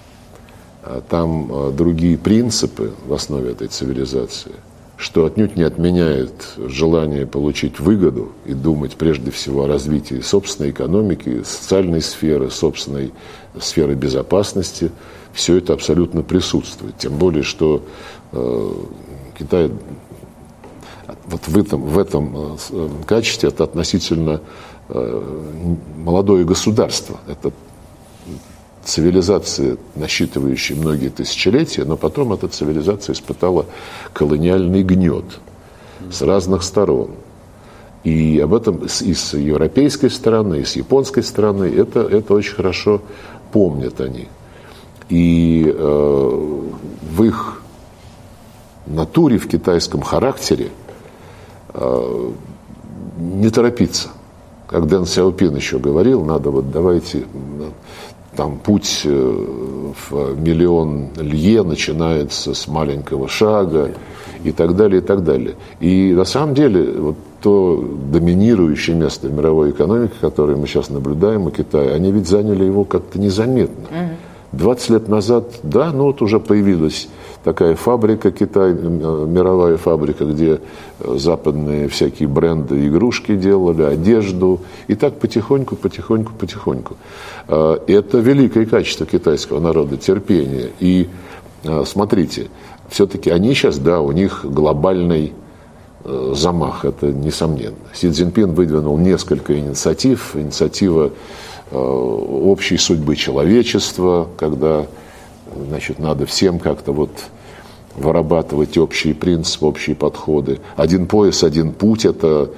там другие принципы в основе этой цивилизации, что отнюдь не отменяет желание получить выгоду и думать прежде всего о развитии собственной экономики, социальной сферы, собственной сферы безопасности. Все это абсолютно присутствует. Тем более, что э, Китай вот в этом, в этом э, качестве это относительно э, молодое государство. Это цивилизация, насчитывающая многие тысячелетия, но потом эта цивилизация испытала колониальный гнет с разных сторон. И об этом и с европейской стороны, и с японской стороны это, это очень хорошо помнят они. И э, в их натуре, в китайском характере э, не торопиться. Как Дэн Сяопин еще говорил, надо вот давайте... Там путь в миллион лье начинается с маленького шага и так далее, и так далее. И на самом деле вот то доминирующее место в мировой экономике, которое мы сейчас наблюдаем у Китая, они ведь заняли его как-то незаметно. двадцать лет назад, да, ну вот уже появилась такая фабрика Китай, мировая фабрика, где западные всякие бренды, игрушки делали, одежду. И так потихоньку, потихоньку, потихоньку. Это великое качество китайского народа, терпение. И смотрите, все-таки они сейчас, да, у них глобальный замах, это несомненно. Си Цзиньпин выдвинул несколько инициатив. Инициатива общей судьбы человечества, когда, значит, надо всем как-то вот вырабатывать общие принципы, общие подходы. Один пояс, один путь – это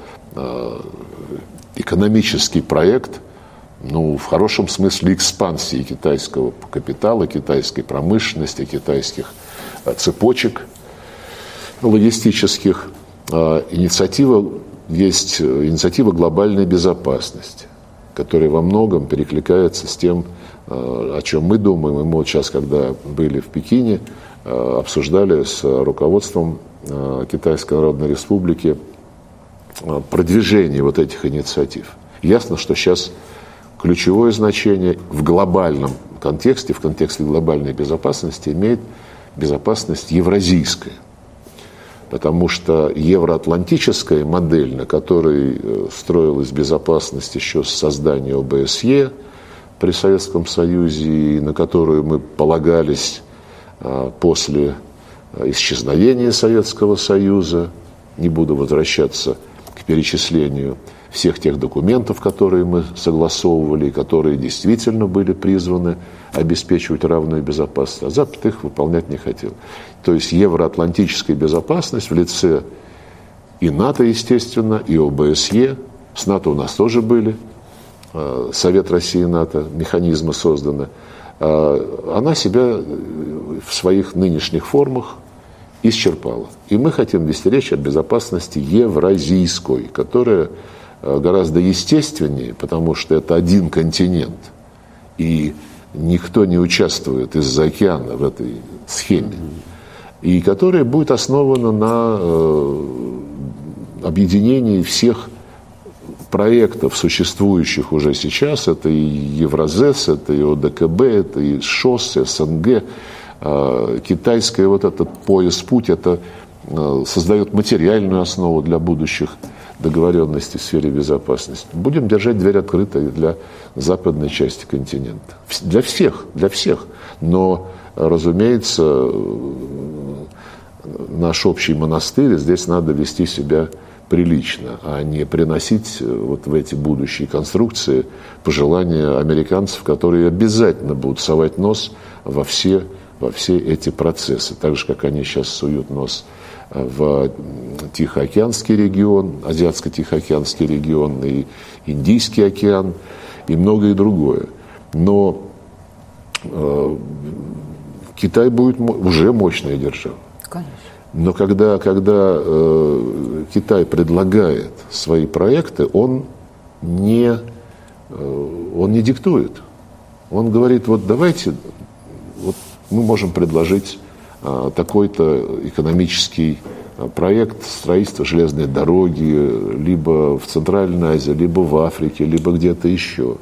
экономический проект, ну, в хорошем смысле экспансии китайского капитала, китайской промышленности, китайских цепочек логистических. Инициатива есть инициатива глобальной безопасности, которая во многом перекликается с тем, о чем мы думаем. И мы вот сейчас, когда были в Пекине, обсуждали с руководством Китайской Народной Республики продвижение вот этих инициатив. Ясно, что сейчас ключевое значение в глобальном контексте, в контексте глобальной безопасности имеет безопасность евразийская. Потому что евроатлантическая модель, на которой строилась безопасность еще с создания О Бэ Эс Е при Советском Союзе, и на которую мы полагались после исчезновения Советского Союза, не буду возвращаться к перечислению всех тех документов, которые мы согласовывали, и которые действительно были призваны обеспечивать равную безопасность, а Запад их выполнять не хотел. То есть евроатлантическая безопасность в лице и НАТО, естественно, и О Бэ Эс Е, с НАТО у нас тоже были, Совет России и НАТО, механизмы созданы, она себя в своих нынешних формах исчерпала. И мы хотим вести речь о безопасности евразийской, которая гораздо естественнее, потому что это один континент, и никто не участвует из-за океана в этой схеме, и которая будет основана на э, объединении всех проектов, существующих уже сейчас. Это и Евразес, это и О Дэ Ка Бэ, это и ШОС, Эс Эн Гэ, э, китайская вот этот пояс-путь, это э, создает материальную основу для будущих договоренности в сфере безопасности. Будем держать дверь открытой для западной части континента. Для всех, для всех. Но, разумеется, наш общий монастырь, здесь надо вести себя прилично, а не приносить вот в эти будущие конструкции пожелания американцев, которые обязательно будут совать нос во все, во все эти процессы. Так же, как они сейчас суют нос в Тихоокеанский регион, Азиатско-Тихоокеанский регион, и Индийский океан, и многое другое. Но э, Китай будет уже мощная держава. Конечно. Но когда, когда э, Китай предлагает свои проекты, он не, э, он не диктует. Он говорит, вот давайте, вот мы можем предложить такой-то экономический проект строительства железной дороги либо в Центральной Азии, либо в Африке, либо где-то еще.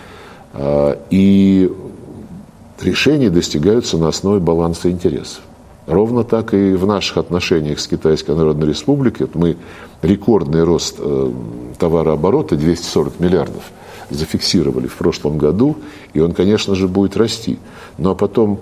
И решения достигаются на основе баланса интересов. Ровно так и в наших отношениях с Китайской Народной Республикой. Мы рекордный рост товарооборота, двести сорок миллиардов, зафиксировали в прошлом году, и он, конечно же, будет расти. Ну а потом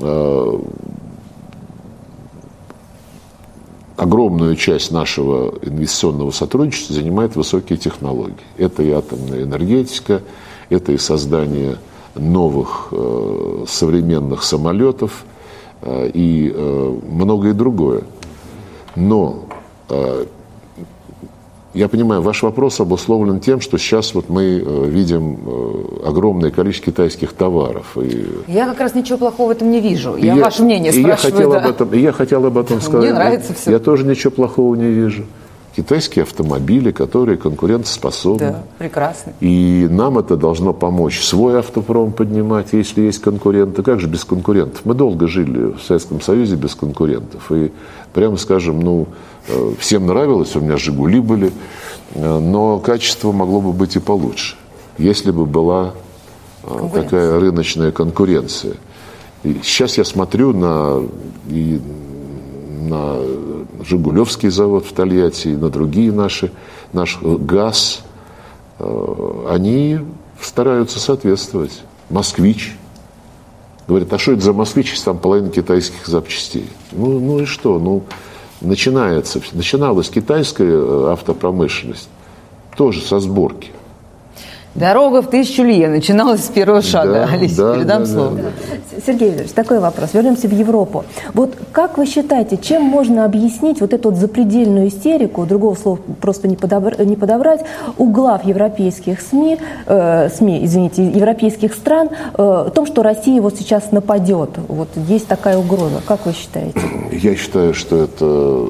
огромную часть нашего инвестиционного сотрудничества занимает высокие технологии. Это и атомная энергетика, это и создание новых э, современных самолетов э, и э, многое другое. Но э, я понимаю, ваш вопрос обусловлен тем, что сейчас вот мы э, видим э, огромное количество китайских товаров. И я как раз ничего плохого в этом не вижу. Я, я ваше мнение и спрашиваю. Я хотел, да. об этом, я хотел об этом сказать. Мне нравится все. Я тоже ничего плохого не вижу. Китайские автомобили, которые конкурентоспособны. Да, прекрасно. И нам это должно помочь свой автопром поднимать, если есть конкуренты. Как же без конкурентов? Мы долго жили в Советском Союзе без конкурентов. И прямо скажем, ну, всем нравилось, у меня «Жигули» были, но качество могло бы быть и получше, если бы была такая рыночная конкуренция. И сейчас я смотрю на, и на Жигулевский завод в Тольятти, на другие наши, наш ГАЗ, они стараются соответствовать. «Москвич». Говорят, а что это за «Москвич», если там половина китайских запчастей? Ну, ну и что? Ну, начинается, начиналась китайская автопромышленность тоже со сборки. Дорога в тысячу лье начиналась с первого шага. Да, Алиса, да, передам да, слово. да, да. Сергей Викторович, такой вопрос. Вернемся в Европу. Вот как вы считаете, чем можно объяснить вот эту вот запредельную истерику, другого слова просто не, подобр... не подобрать, у глав европейских СМИ, э, СМИ, извините, европейских стран, э, о том, что Россия вот сейчас нападет? Вот есть такая угроза. Как вы считаете? Я считаю, что это,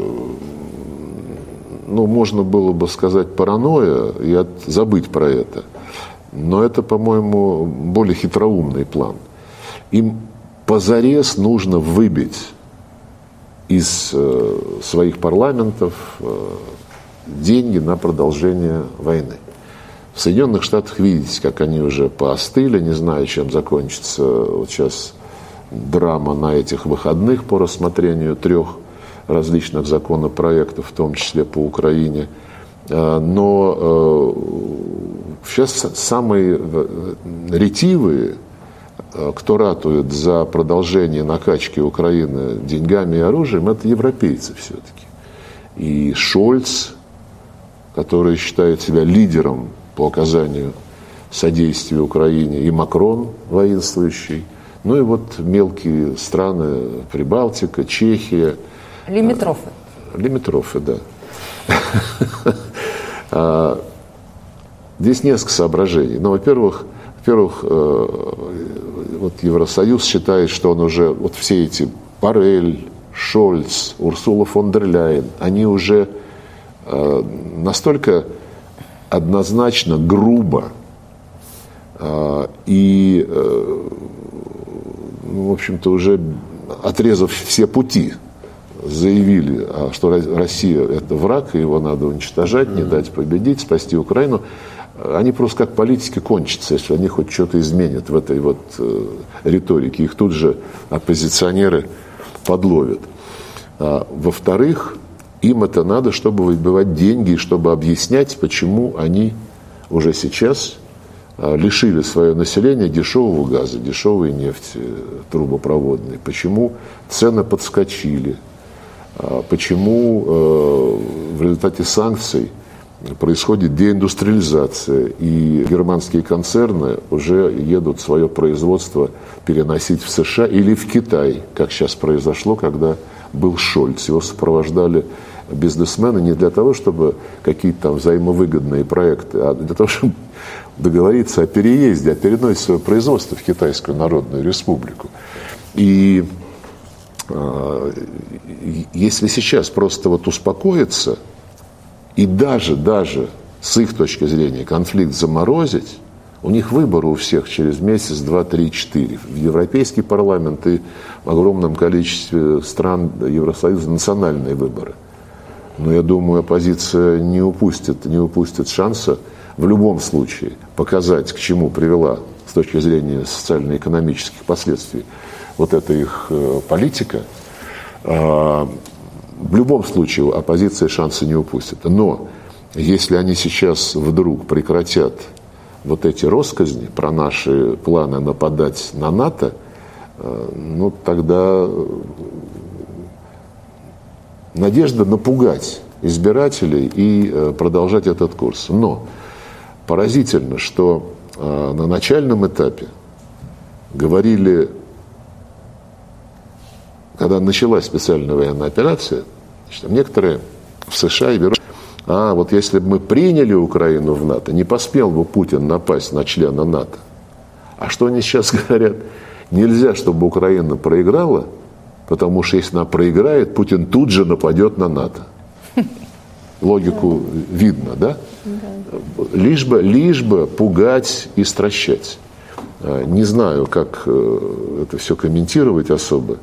ну, можно было бы сказать паранойя и от... забыть про это. Но это, по-моему, более хитроумный план. Им позарез нужно выбить из э, своих парламентов э, деньги на продолжение войны. В Соединенных Штатах видите, как они уже поостыли, не знаю, чем закончится вот сейчас драма на этих выходных по рассмотрению трех различных законопроектов, в том числе по Украине. Но сейчас самые ретивые, кто ратует за продолжение накачки Украины деньгами и оружием, это европейцы все-таки. И Шольц, который считает себя лидером по оказанию содействия Украине, и Макрон, воинствующий, ну и вот мелкие страны, Прибалтика, Чехия. Лимитрофы. Лимитрофы, да. Здесь несколько соображений. Ну, во-первых, во-первых, вот Евросоюз считает, что он уже, вот все эти Боррель, Шольц, Урсула фон дер Ляйен, они уже настолько однозначно, грубо и, в общем-то, уже отрезав все пути, заявили, что Россия – это враг, и его надо уничтожать, не дать победить, спасти Украину. Они просто как политики кончатся, если они хоть что-то изменят в этой вот риторике. Их тут же оппозиционеры подловят. Во-вторых, им это надо, чтобы выбивать деньги, чтобы объяснять, почему они уже сейчас лишили свое население дешевого газа, дешевой нефти трубопроводной, почему цены подскочили, почему в результате санкций происходит деиндустриализация, и германские концерны уже едут свое производство переносить в США или в Китай, как сейчас произошло, когда был Шольц. Его сопровождали бизнесмены не для того, чтобы какие-то там взаимовыгодные проекты, а для того, чтобы договориться о переезде, о переносе своего производства в Китайскую Народную Республику. И э, если сейчас просто вот успокоиться и даже, даже с их точки зрения конфликт заморозить, у них выборы у всех через месяц, два, три, четыре. В Европейский парламент и в огромном количестве стран Евросоюза национальные выборы. Но я думаю, оппозиция не упустит, не упустит шанса в любом случае показать, к чему привела с точки зрения социально-экономических последствий вот эта их э, политика. Э, в любом случае оппозиция шанса не упустит. Но если они сейчас вдруг прекратят вот эти россказни про наши планы нападать на НАТО, э, ну тогда надежда напугать избирателей и э, продолжать этот курс. Но поразительно, что э, на начальном этапе говорили, когда началась специальная военная операция, значит, некоторые в США и в Европе, а вот если бы мы приняли Украину в НАТО, не поспел бы Путин напасть на члена НАТО. А что они сейчас говорят? Нельзя, чтобы Украина проиграла, потому что если она проиграет, Путин тут же нападет на НАТО. Логику видно, да? Лишь бы, лишь бы пугать и стращать. Не знаю, как это все комментировать особо.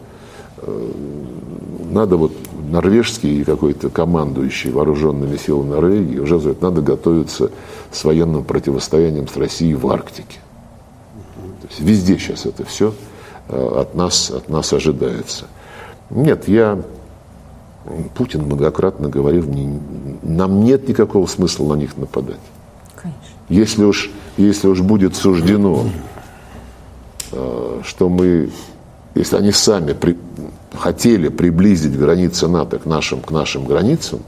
Надо вот норвежский какой-то командующий вооруженными силами Норвегии уже говорит, надо готовиться с военным противостоянием с Россией в Арктике. То есть везде сейчас это все от нас, от нас ожидается. Нет, я... Путин многократно говорил, не, нам нет никакого смысла на них нападать. Конечно. Если уж, если уж будет суждено, что мы, если они сами при, хотели приблизить границы НАТО к нашим, к нашим границам,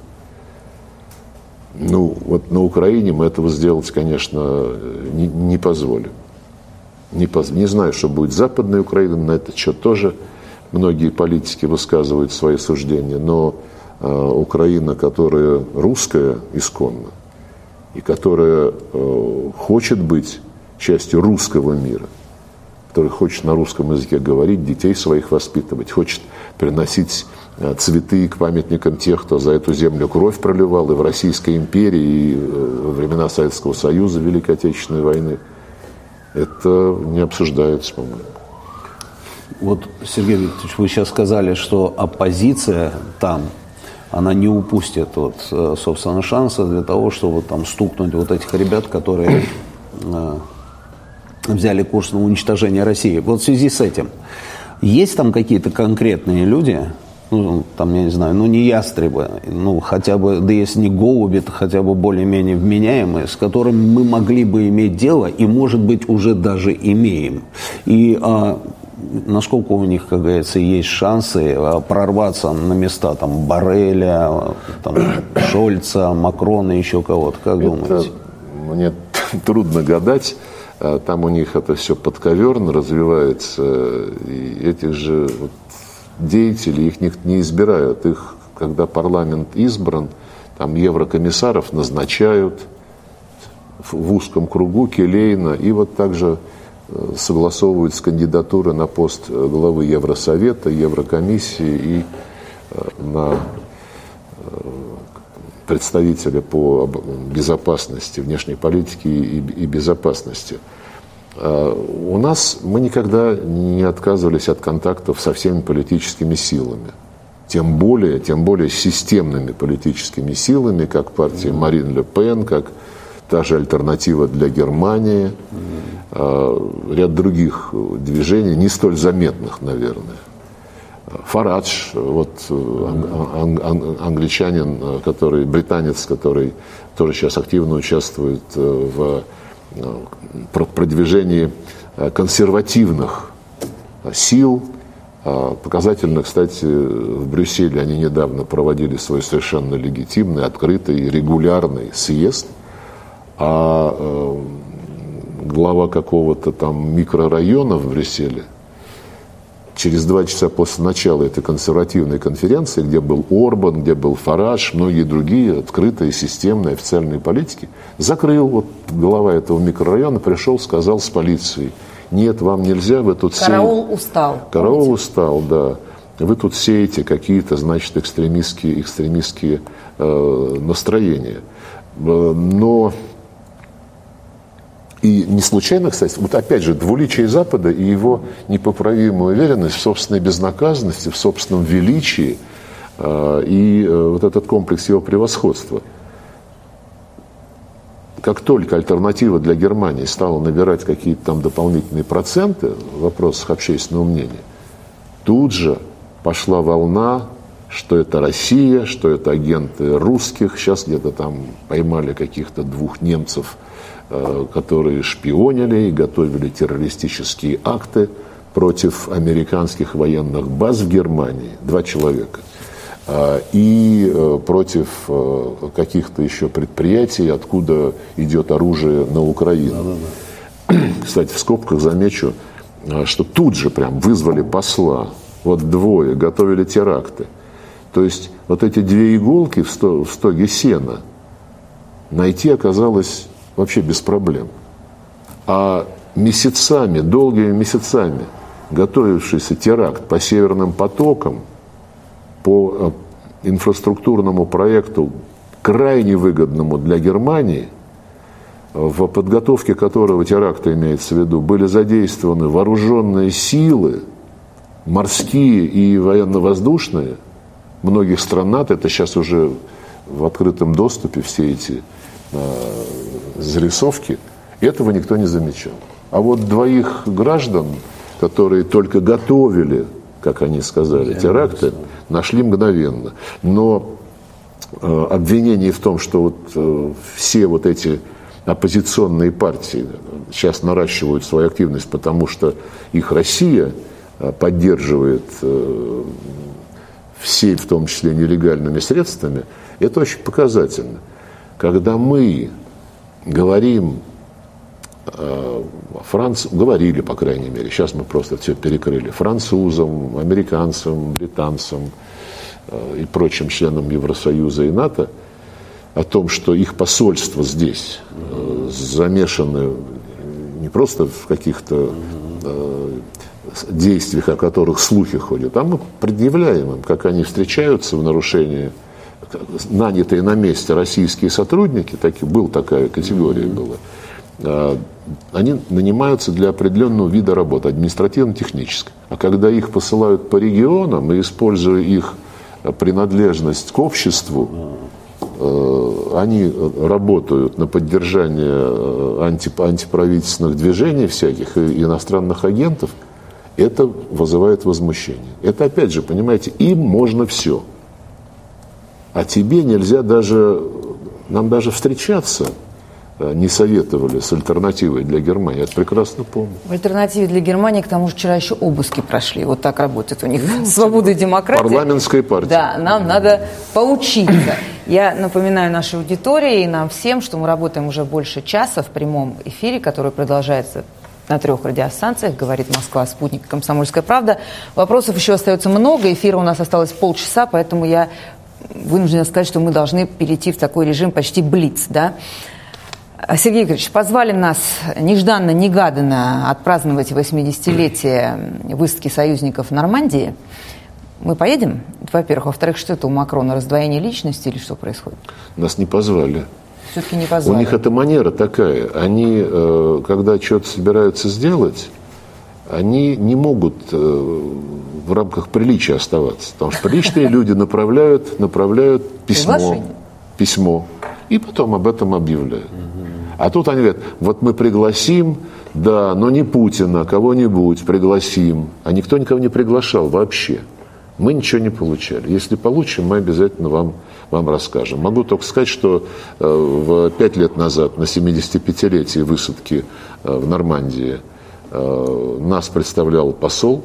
ну, вот на Украине мы этого сделать, конечно, не, не позволим. Не, поз... не знаю, что будет Западная Украина, на этот счет тоже многие политики высказывают свои суждения, но э, Украина, которая русская исконно, и которая э, хочет быть частью русского мира, который хочет на русском языке говорить, детей своих воспитывать, хочет приносить э, цветы к памятникам тех, кто за эту землю кровь проливал и в Российской империи, и э, во времена Советского Союза, Великой Отечественной войны. Это не обсуждается, по-моему. Вот, Сергей Викторович, вы сейчас сказали, что оппозиция там, она не упустит, вот, собственно, шанса для того, чтобы там стукнуть вот этих ребят, которые э, взяли курс на уничтожение России. Вот в связи с этим, есть там какие-то конкретные люди, ну, там, я не знаю, ну, не ястребы, ну, хотя бы, да если не голуби, то хотя бы более-менее вменяемые, с которыми мы могли бы иметь дело и, может быть, уже даже имеем. И а, насколько у них, как говорится, есть шансы а, прорваться на места там Борреля, там, Шольца, Макрона, еще кого-то, как это думаете? Мне трудно гадать. Там у них это все подковерно развивается, и этих же вот деятелей, их не, не избирают. Их, когда парламент избран, там еврокомиссаров назначают в, в узком кругу, келейно, и вот также согласовывают с кандидатурой на пост главы Евросовета, Еврокомиссии и на представителя по безопасности, внешней политике и, и безопасности. У нас мы никогда не отказывались от контактов со всеми политическими силами. Тем более, тем более системными политическими силами, как партия Марин Ле Пен, как та же «Альтернатива для Германии», ряд других движений, не столь заметных, наверное. Фарадж, вот ан- ан- англичанин, который, британец, который тоже сейчас активно участвует в продвижении консервативных сил. Показательно, кстати, в Брюсселе они недавно проводили свой совершенно легитимный, открытый, регулярный съезд, а глава какого-то там микрорайона в Брюсселе через два часа после начала этой консервативной конференции, где был Орбан, где был Фарадж, многие другие открытые, системные, официальные политики, закрыл, вот глава этого микрорайона пришел, сказал с полицией: нет, вам нельзя, вы тут сеете... Караул устал. Караул помните? устал, да. Вы тут сеете какие-то, значит, экстремистские, экстремистские э, настроения. Но... И не случайно, кстати, вот опять же, двуличие Запада и его непоправимая уверенность в собственной безнаказанности, в собственном величии э, и э, вот этот комплекс его превосходства. Как только альтернатива для Германии стала набирать какие-то там дополнительные проценты в вопросах общественного мнения, тут же пошла волна, что это Россия, что это агенты русских. Сейчас где-то там поймали каких-то двух немцев, которые шпионили и готовили террористические акты против американских военных баз в Германии. Два человека. И против каких-то еще предприятий, откуда идет оружие на Украину. Кстати, в скобках замечу, что тут же прям вызвали посла. Вот двое готовили теракты. То есть вот эти две иголки в стоге сена найти оказалось вообще без проблем. А месяцами, долгими месяцами готовившийся теракт по Северным потокам, по инфраструктурному проекту, крайне выгодному для Германии, в подготовке которого теракта, имеется в виду, были задействованы вооруженные силы, морские и военно-воздушные, многих стран НАТО, это сейчас уже в открытом доступе все эти э, зарисовки, этого никто не замечал. А вот двоих граждан, которые только готовили, как они сказали, теракты, нашли мгновенно. Но э, обвинение в том, что вот э, все вот эти оппозиционные партии сейчас наращивают свою активность, потому что их Россия поддерживает все, в том числе нелегальными средствами, это очень показательно. Когда мы говорим Франц... говорили, по крайней мере, сейчас мы просто все перекрыли, французам, американцам, британцам и прочим членам Евросоюза и НАТО, о том, что их посольства здесь замешаны не просто в каких-то действиях, о которых слухи ходят, а мы предъявляем им, как они встречаются в нарушении, нанятые на месте российские сотрудники, таки, был такая категория была, они нанимаются для определенного вида работы, административно-технической. А когда их посылают по регионам, и используя их принадлежность к обществу, они работают на поддержание анти, антиправительственных движений всяких и иностранных агентов, это вызывает возмущение. Это, опять же, понимаете, им можно все. А тебе нельзя даже, нам даже встречаться не советовали с альтернативой для Германии. Я это прекрасно помню. В альтернативе для Германии, к тому же, вчера еще обыски прошли. Вот так работает у них свобода и демократия. Парламентская партия. Да, нам надо поучиться. Я напоминаю нашей аудитории и нам всем, что мы работаем уже больше часа в прямом эфире, который продолжается на трех радиостанциях, говорит Москва, Спутник, Комсомольская правда. Вопросов еще остается много, эфира у нас осталось полчаса, поэтому я вынуждена сказать, что мы должны перейти в такой режим почти блиц, да. Сергей Игоревич, позвали нас нежданно-негаданно отпраздновать восьмидесятилетие высадки союзников в Нормандии. Мы поедем, во-первых. Во-вторых, что это у Макрона, раздвоение личности или что происходит? Нас не позвали. Все-таки не позвали. У них эта манера такая. Они, когда что-то собираются сделать, они не могут в рамках приличия оставаться. Потому что приличные люди направляют, направляют письмо, письмо, и потом об этом объявляют. А тут они говорят, вот мы пригласим, да, но не Путина, кого-нибудь пригласим. А никто никого не приглашал вообще. Мы ничего не получали. Если получим, мы обязательно вам, вам расскажем. Могу только сказать, что э, в пять лет назад, на семидесятипятилетие высадки э, в Нормандии, э, нас представлял посол,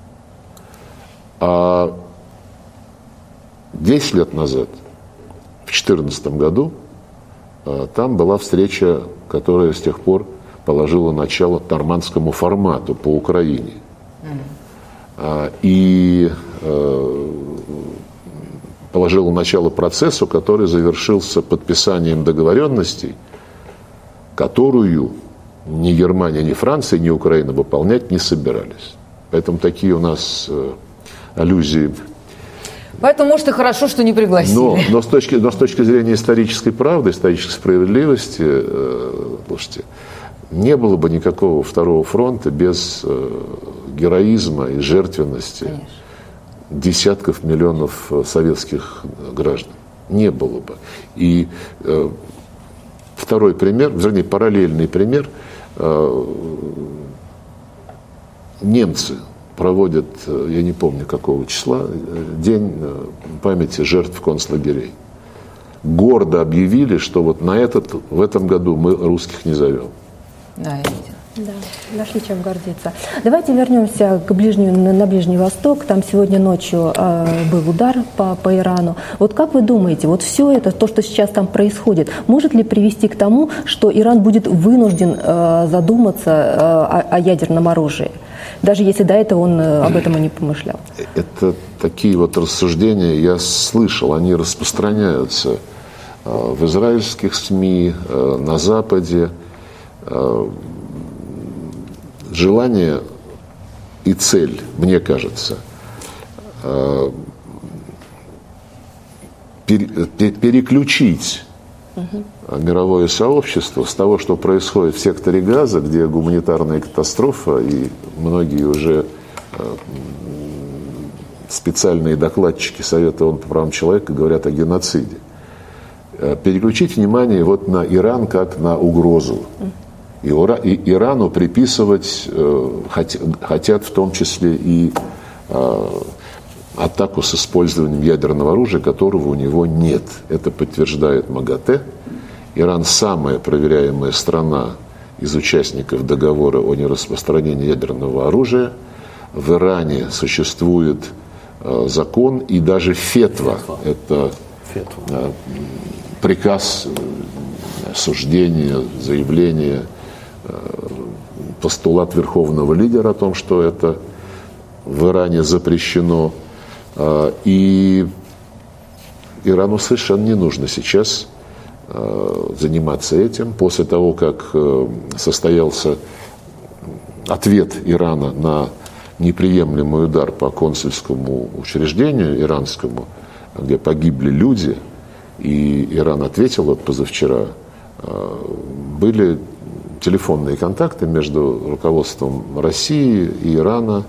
а десять лет назад, в две тысячи четырнадцатом году, там была встреча, которая с тех пор положила начало нормандскому формату по Украине. Mm. И положила начало процессу, который завершился подписанием договоренностей, которую ни Германия, ни Франция, ни Украина выполнять не собирались. Поэтому такие у нас аллюзии. Поэтому, может, и хорошо, что не пригласили. Но, но, с, точки, но с точки зрения исторической правды, исторической справедливости, э, слушайте, не было бы никакого второго фронта без э, героизма и жертвенности Конечно. десятков миллионов советских граждан. Не было бы. И э, второй пример, вернее, параллельный пример, э, немцы проводят, я не помню какого числа, день памяти жертв концлагерей. Гордо объявили, что вот на этот, в этом году мы русских не зовем. Да, я видела. Да, нашли чем гордиться. Давайте вернемся к ближнему, на Ближний Восток. Там сегодня ночью э, был удар по, по Ирану. Вот как вы думаете, вот все это, то, что сейчас там происходит, может ли привести к тому, что Иран будет вынужден э, задуматься э, о, о ядерном оружии? Даже если до этого он об этом и не помышлял. Это такие вот рассуждения я слышал, они распространяются в израильских СМИ, на Западе. Желание и цель, мне кажется, переключить угу. мировое сообщество с того, что происходит в секторе Газа, где гуманитарная катастрофа, и многие уже э, специальные докладчики Совета ООН по правам человека говорят о геноциде. Э, переключить внимание вот на Иран как на угрозу. И, и Ирану приписывать э, хот, хотят в том числе и э, атаку с использованием ядерного оружия, которого у него нет. Это подтверждает МАГАТЭ. Иран самая проверяемая страна из участников договора о нераспространении ядерного оружия. в Иране существует закон и даже фетва. Фетва. Это фетва. Приказ, суждение, заявление, постулат верховного лидера о том, что это в Иране запрещено. И Ирану совершенно не нужно сейчас заниматься этим. После того, как состоялся ответ Ирана на неприемлемый удар по консульскому учреждению иранскому, где погибли люди, и Иран ответил вот позавчера, были телефонные контакты между руководством России и Ирана,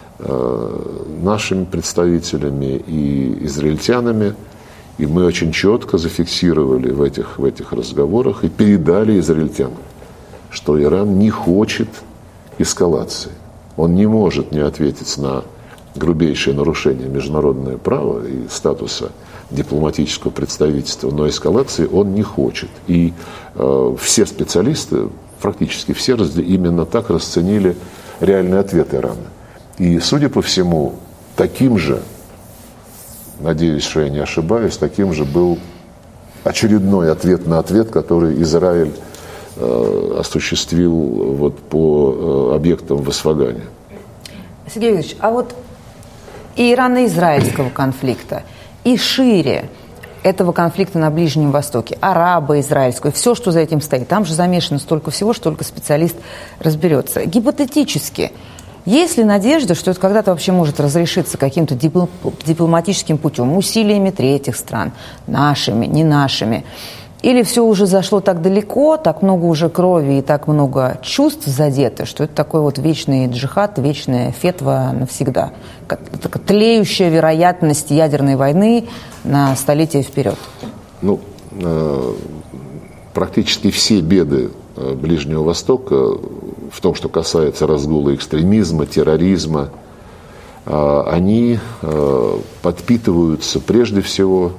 нашими представителями и израильтянами, и мы очень четко зафиксировали в этих, в этих разговорах и передали израильтянам, что Иран не хочет эскалации. Он не может не ответить на грубейшее нарушение международного права и статуса дипломатического представительства, но эскалации он не хочет. И э, все специалисты, практически все, именно так расценили реальный ответ Ирана. И, судя по всему, таким же, надеюсь, что я не ошибаюсь, таким же был очередной ответ на ответ, который Израиль э, осуществил вот, по э, объектам в Исфагане. Сергей Викторович, а вот и ирано-израильского конфликта, и шире этого конфликта на Ближнем Востоке, арабо-израильского, все, что за этим стоит, там же замешано столько всего, что только специалист разберется. Гипотетически, есть ли надежда, что это когда-то вообще может разрешиться каким-то дипломатическим путем, усилиями третьих стран, нашими, не нашими? Или все уже зашло так далеко, так много уже крови и так много чувств задето, что это такой вот вечный джихад, вечная фетва навсегда? Такая тлеющая вероятность ядерной войны на столетия вперед. Ну, э, практически все беды Ближнего Востока, в том, что касается разгула экстремизма, терроризма, э, они э, подпитываются прежде всего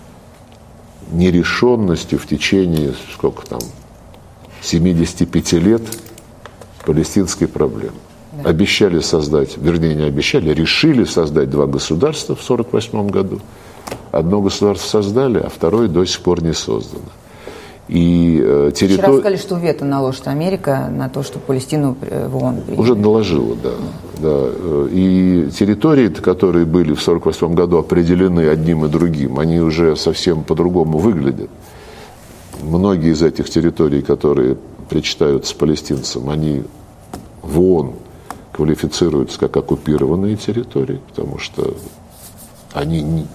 нерешенностью в течение, сколько там, семидесяти пяти лет палестинской проблемы. Да. Обещали создать, вернее, не обещали, решили создать два государства в сорок восьмом году. Одно государство создали, а второе до сих пор не создано. И э, территор... Вчера сказали, что вето наложит Америка на то, что Палестину в ООН приняли. Уже наложила, да. да. И территории, которые были в сорок восьмом году определены одним и другим, они уже совсем по-другому выглядят. Многие из этих территорий, которые причитаются палестинцам, они в ООН квалифицируются как оккупированные территории, потому что они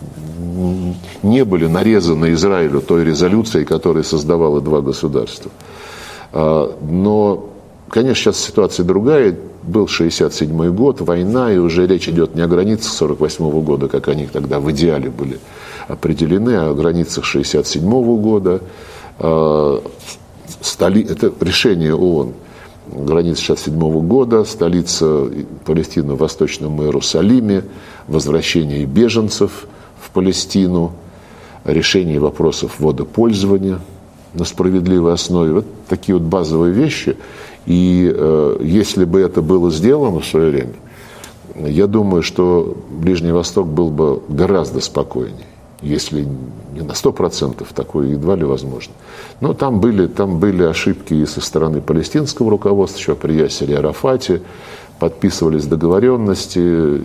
не были нарезаны Израилю той резолюцией, которая создавала два государства. Но, конечно, сейчас ситуация другая. Был шестьдесят седьмой год, война, и уже речь идет не о границах сорок восьмого года, как они тогда в идеале были определены, а о границах шестьдесят седьмого года. Столи... Это решение ООН. Граница шестьдесят седьмого года, столица Палестины в Восточном Иерусалиме, возвращение беженцев в Палестину, решение вопросов водопользования на справедливой основе. Вот такие вот базовые вещи. И э, если бы это было сделано в свое время, я думаю, что Ближний Восток был бы гораздо спокойнее. Если не на сто процентов, такое едва ли возможно. Но там были, там были ошибки и со стороны палестинского руководства, еще при Ясере Арафате, подписывались договоренности.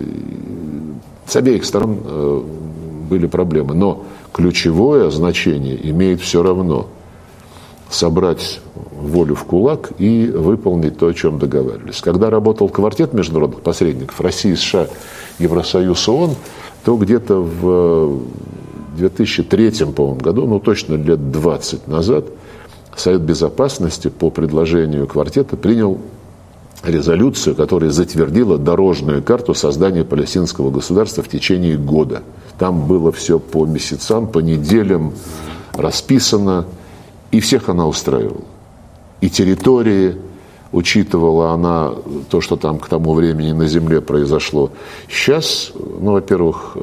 С обеих сторон э, были проблемы. Но ключевое значение имеет все равно собрать волю в кулак и выполнить то, о чем договаривались. Когда работал квартет международных посредников Россия, США, Евросоюз, ООН, то где-то в две тысячи третьем, по-моему, году, ну точно лет двадцать назад, Совет Безопасности по предложению квартета принял резолюцию, которая затвердила дорожную карту создания палестинского государства в течение года. Там было все по месяцам, по неделям расписано, и всех она устраивала. И территории, учитывала она то, что там к тому времени на земле произошло. Сейчас, ну, во-первых,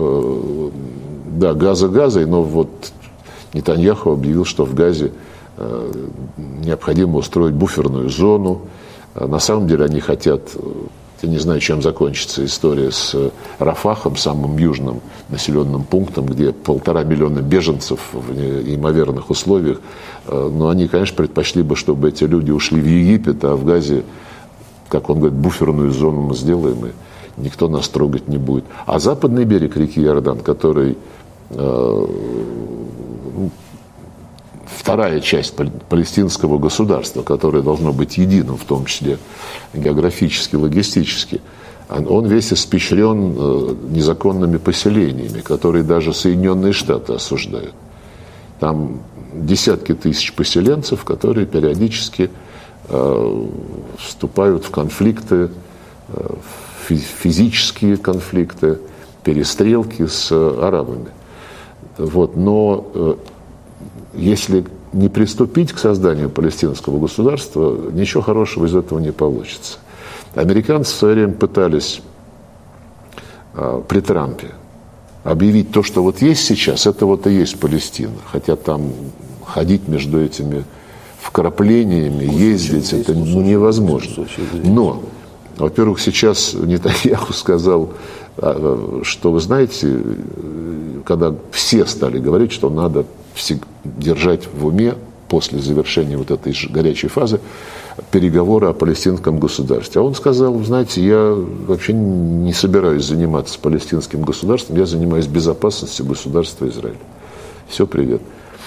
да, Газа Газой, но вот Нетаньяху объявил, что в Газе необходимо устроить буферную зону. На самом деле они хотят Я не знаю, чем закончится история с Рафахом, самым южным населенным пунктом, где полтора миллиона беженцев в неимоверных условиях. Но они, конечно, предпочли бы, чтобы эти люди ушли в Египет, а в Газе, как он говорит, буферную зону мы сделаем, и никто нас трогать не будет. А западный берег реки Иордан, который э, вторая часть палестинского государства, которое должно быть единым, в том числе географически, логистически, он весь испещрен незаконными поселениями, которые даже Соединенные Штаты осуждают. Там десятки тысяч поселенцев, которые периодически э, вступают в конфликты, э, физические конфликты, перестрелки с арабами. Вот. Но э, если не приступить к созданию палестинского государства, ничего хорошего из этого не получится. Американцы в свое время пытались э, при Трампе объявить то, что вот есть сейчас, это вот и есть Палестина. Хотя там ходить между этими вкраплениями, ездить, это ну, невозможно. Но, во-первых, сейчас Нетаньяху сказал, что, вы знаете, когда все стали говорить, что надо держать в уме после завершения вот этой горячей фазы переговоры о палестинском государстве. А он сказал, знаете, я вообще не собираюсь заниматься палестинским государством, я занимаюсь безопасностью государства Израиль. Все, привет.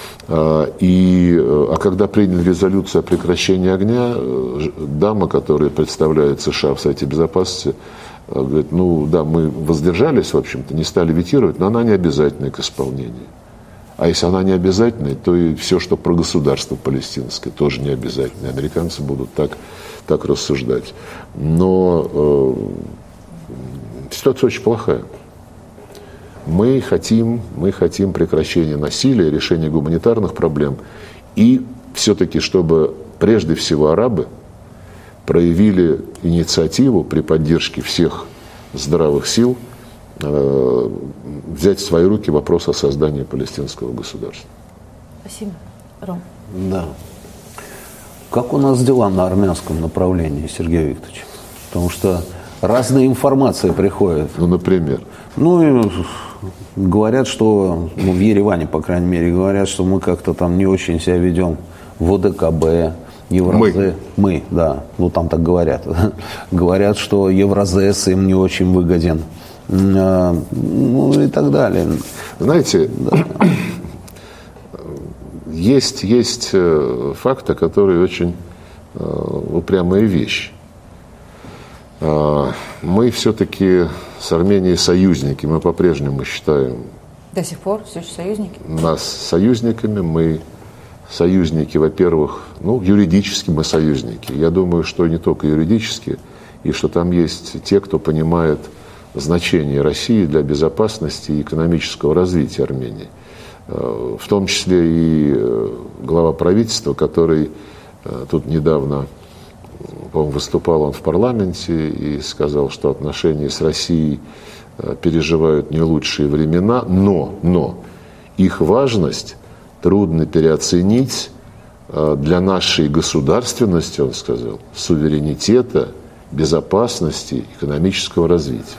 И, а когда приняли резолюцию о прекращении огня, дама, которая представляет США в Совете Безопасности, говорит, ну да, мы воздержались, в общем-то, не стали ветировать, но она не обязательна к исполнению. А если она не обязательная, то и все, что про государство палестинское, тоже не обязательно. Американцы будут так, так рассуждать. Но э, ситуация очень плохая. Мы хотим, мы хотим прекращения насилия, решения гуманитарных проблем. И все-таки, чтобы прежде всего арабы проявили инициативу при поддержке всех здравых сил э, взять в свои руки вопрос о создании палестинского государства. Спасибо. Ром. Да. Как у нас дела на армянском направлении, Сергей Викторович? Потому что разная информация приходит. Ну, например? Ну, и говорят, что, ну, в Ереване, по крайней мере, говорят, что мы как-то там не очень себя ведем в ОДКБ, Евразес. Мы. мы, да, ну там так говорят. Говорят, что Евразес им не очень выгоден. Ну и так далее. Знаете, да. есть, есть факты, которые очень упрямая вещь. Мы все-таки с Арменией союзники, мы по-прежнему считаем... До сих пор все еще союзники? Нас союзниками, мы союзники, во-первых, ну, юридически мы союзники. Я думаю, что не только юридически, и что там есть те, кто понимает значение России для безопасности и экономического развития Армении. В том числе и глава правительства, который тут недавно, по-моему, выступал он в парламенте и сказал, что отношения с Россией переживают не лучшие времена, но, но их важность трудно переоценить для нашей государственности, он сказал, суверенитета, безопасности, экономического развития.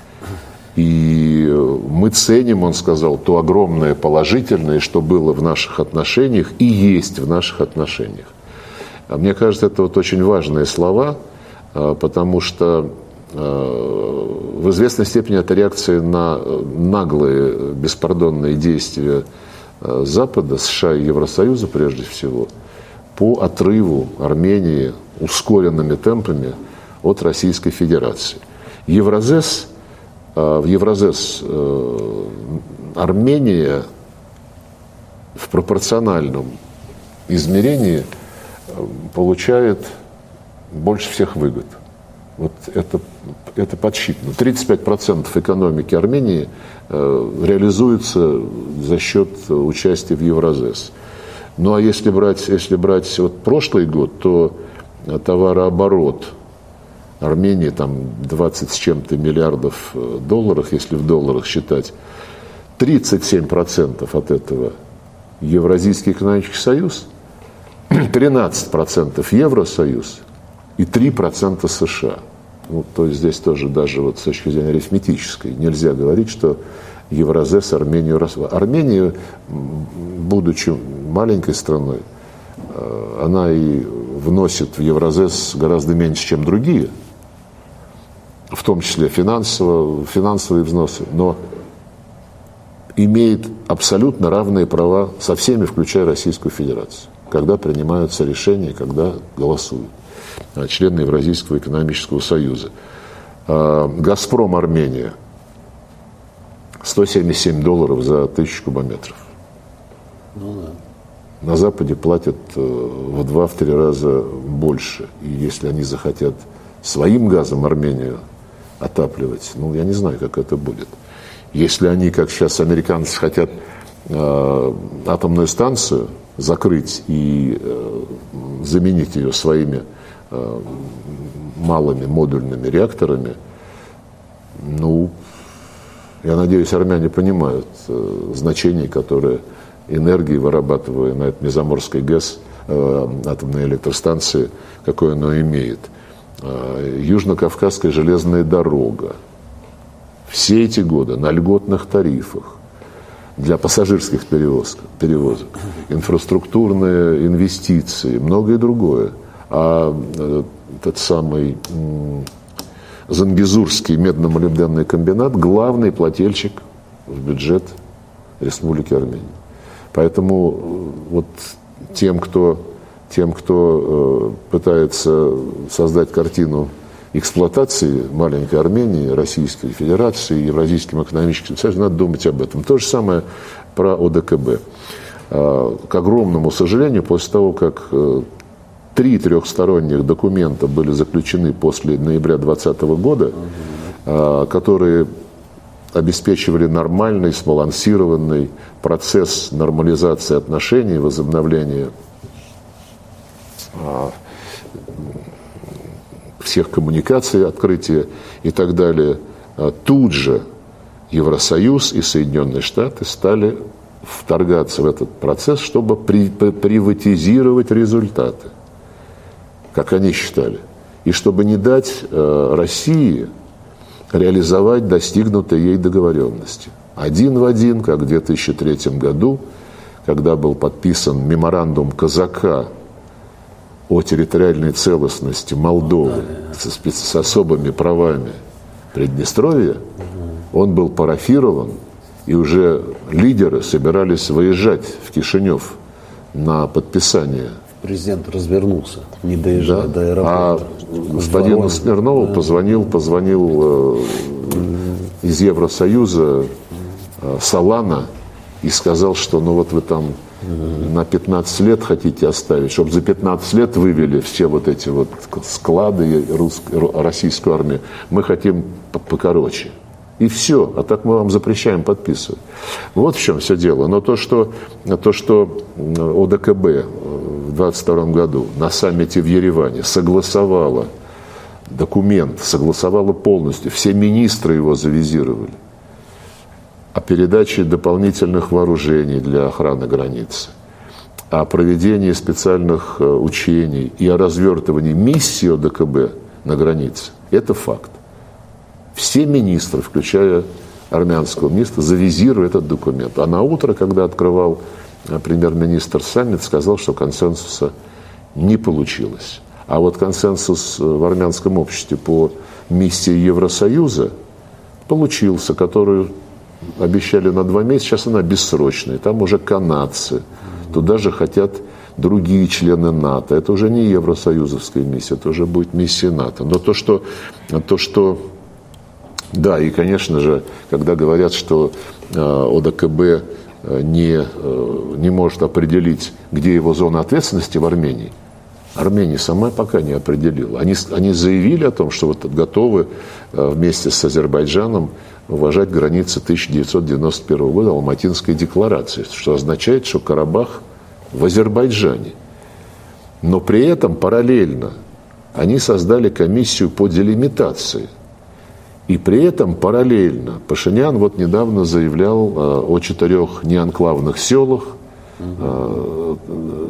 И мы ценим, он сказал, то огромное положительное, что было в наших отношениях и есть в наших отношениях. Мне кажется, это вот очень важные слова, потому что в известной степени это реакция на наглые, беспардонные действия Запада, США и Евросоюза прежде всего, по отрыву Армении ускоренными темпами от Российской Федерации. Евразес, в Евразес Армения в пропорциональном измерении получает больше всех выгод. Вот это, это подсчитано. тридцать пять процентов экономики Армении э, реализуется за счет участия в Евразес. Ну а если брать, если брать вот прошлый год, то товарооборот Армении там двадцать с чем-то миллиардов долларов, если в долларах считать, тридцать семь процентов от этого Евразийский экономический союз, тринадцать процентов Евросоюз и три процента США. Ну, то есть здесь тоже даже вот с точки зрения арифметической нельзя говорить, что Евразес Армению рассматривает. Армения, будучи маленькой страной, она и вносит в Евразес гораздо меньше, чем другие, в том числе финансово, финансовые взносы, но имеет абсолютно равные права со всеми, включая Российскую Федерацию, когда принимаются решения, когда голосуют члены Евразийского экономического союза. «Газпром» Армения сто семьдесят семь долларов за тысячу кубометров. Ну да. На Западе платят в два-три раза больше. И если они захотят своим газом Армению отапливать, ну, я не знаю, как это будет. Если они, как сейчас американцы, хотят э, атомную станцию закрыть и э, заменить ее своими э, малыми модульными реакторами, ну, я надеюсь, армяне понимают э, значение, которое энергии, вырабатывая на этом Мезоморской ГЭС, э, атомной электростанции, какое оно имеет. Э, Южно-Кавказская железная дорога. Все эти годы на льготных тарифах для пассажирских перевозок, перевозок, инфраструктурные инвестиции, многое другое. А э, тот самый э, Зангезурский медно-молибденный комбинат – главный плательщик в бюджет Республики Армения. Поэтому вот тем, кто, тем, кто э, пытается создать картину эксплуатации маленькой Армении, Российской Федерации, Евразийским экономическим союзом, надо думать об этом. То же самое про ОДКБ. Э, к огромному сожалению, после того, как э, три трехсторонних документа были заключены после ноября двадцатого года, э, которые обеспечивали нормальный, сбалансированный процесс нормализации отношений, возобновления а, всех коммуникаций, открытия и так далее. А тут же Евросоюз и Соединенные Штаты стали вторгаться в этот процесс, чтобы при, приватизировать результаты, как они считали, и чтобы не дать э, России реализовать достигнутые ей договоренности. Один в один, как в две тысячи третьем году, когда был подписан меморандум Казака о территориальной целостности Молдовы со, специ... с особыми правами Приднестровья, он был парафирован, и уже лидеры собирались выезжать в Кишинев на подписание. Президент развернулся, не доезжая Да. до аэропорта. А господину Смирнову да. позвонил, позвонил э, из Евросоюза э, Солана и сказал, что ну вот вы там mm-hmm. на пятнадцать лет хотите оставить, чтобы за пятнадцать лет вывели все вот эти вот склады русско- российскую армию. Мы хотим покороче. И все. А так мы вам запрещаем подписывать. Вот в чем все дело. Но то, что, то, что ОДКБ в двадцать втором году на саммите в Ереване согласовала документ, согласовала полностью, все министры его завизировали, о передаче дополнительных вооружений для охраны границы, о проведении специальных учений и о развертывании миссии ОДКБ на границе, это факт. Все министры, включая армянского министра, завизировали этот документ. А на утро, когда открывал премьер-министр саммит, сказал, что консенсуса не получилось. А вот консенсус в армянском обществе по миссии Евросоюза получился, которую обещали на два месяца, сейчас она бессрочная. Там уже канадцы, туда же хотят другие члены НАТО. Это уже не евросоюзовская миссия, это уже будет миссия НАТО. Но то, что... То, что да, и, конечно же, когда говорят, что э, ОДКБ не, э, не может определить, где его зона ответственности в Армении, Армения сама пока не определила. Они, они заявили о том, что вот готовы э, вместе с Азербайджаном уважать границы тысяча девятьсот девяносто первого года Алматинской декларации, что означает, что Карабах в Азербайджане. Но при этом параллельно они создали комиссию по делимитации. И при этом параллельно Пашинян вот недавно заявлял э, о четырех неанклавных селах, э,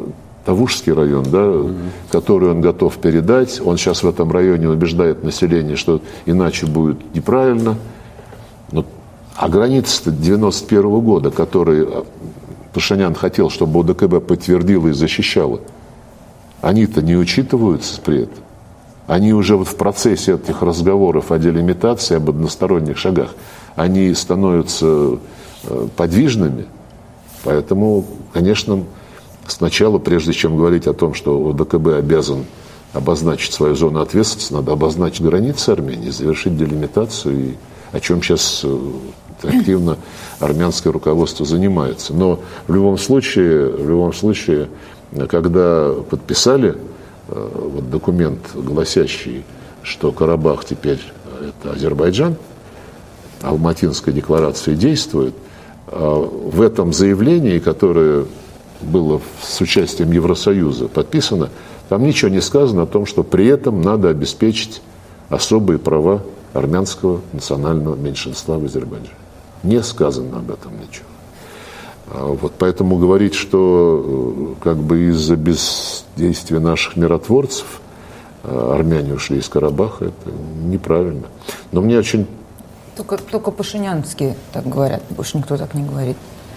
Тавушский район, да, mm-hmm. который он готов передать. Он сейчас в этом районе убеждает население, что иначе будет неправильно. Но, а граница девяносто первого года, который Пашинян хотел, чтобы ОДКБ подтвердила и защищала, они-то не учитываются при этом. Они уже вот в процессе этих разговоров о делимитации, об односторонних шагах, они становятся подвижными. Поэтому, конечно, сначала, прежде чем говорить о том, что ОДКБ обязан обозначить свою зону ответственности, надо обозначить границы Армении, завершить делимитацию, и о чем сейчас активно армянское руководство занимается. Но в любом случае, в любом случае, когда подписали вот документ, гласящий, что Карабах теперь это Азербайджан, Алматинская декларация действует, в этом заявлении, которое было с участием Евросоюза подписано, там ничего не сказано о том, что при этом надо обеспечить особые права армянского национального меньшинства в Азербайджане. Не сказано об этом ничего. Вот поэтому говорить, что как бы из-за бездействия наших миротворцев армяне ушли из Карабаха, это неправильно. Но мне очень... Только, только пашинянские так говорят, больше никто так не говорит.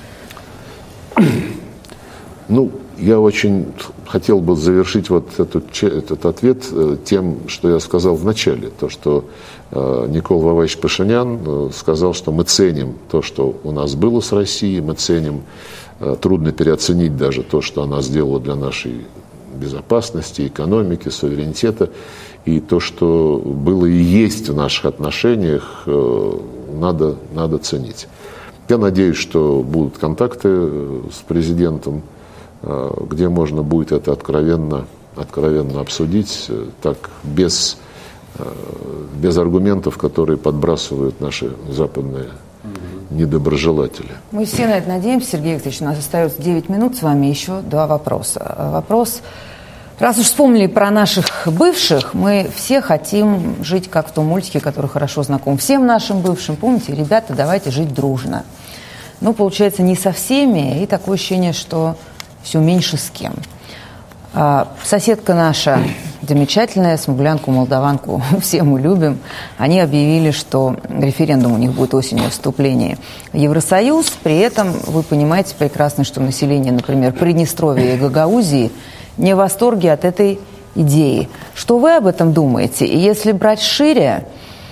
Ну, я очень хотел бы завершить вот эту, этот ответ тем, что я сказал в начале. То, что э, Никол Воваевич Пашинян э, сказал, что мы ценим то, что у нас было с Россией, мы ценим, э, трудно переоценить даже то, что она сделала для нашей безопасности, экономики, суверенитета. И то, что было и есть в наших отношениях, э, надо, надо ценить. Я надеюсь, что будут контакты с президентом, где можно будет это откровенно, откровенно обсудить, так, без, без аргументов, которые подбрасывают наши западные недоброжелатели. Мы все на это надеемся, Сергей Викторович. У нас остается девять минут с вами, еще два вопроса. Вопрос, раз уж вспомнили про наших бывших, мы все хотим жить как в том мультике, который хорошо знаком всем нашим бывшим. Помните, ребята, давайте жить дружно. Но получается не со всеми, и такое ощущение, что все меньше с кем. А, соседка наша, замечательная, смуглянку, молдаванку, все мы любим, они объявили, что референдум у них будет осенью вступления в Евросоюз. При этом вы понимаете прекрасно, что население, например, Приднестровья и Гагаузии не в восторге от этой идеи. Что вы об этом думаете? И если брать шире,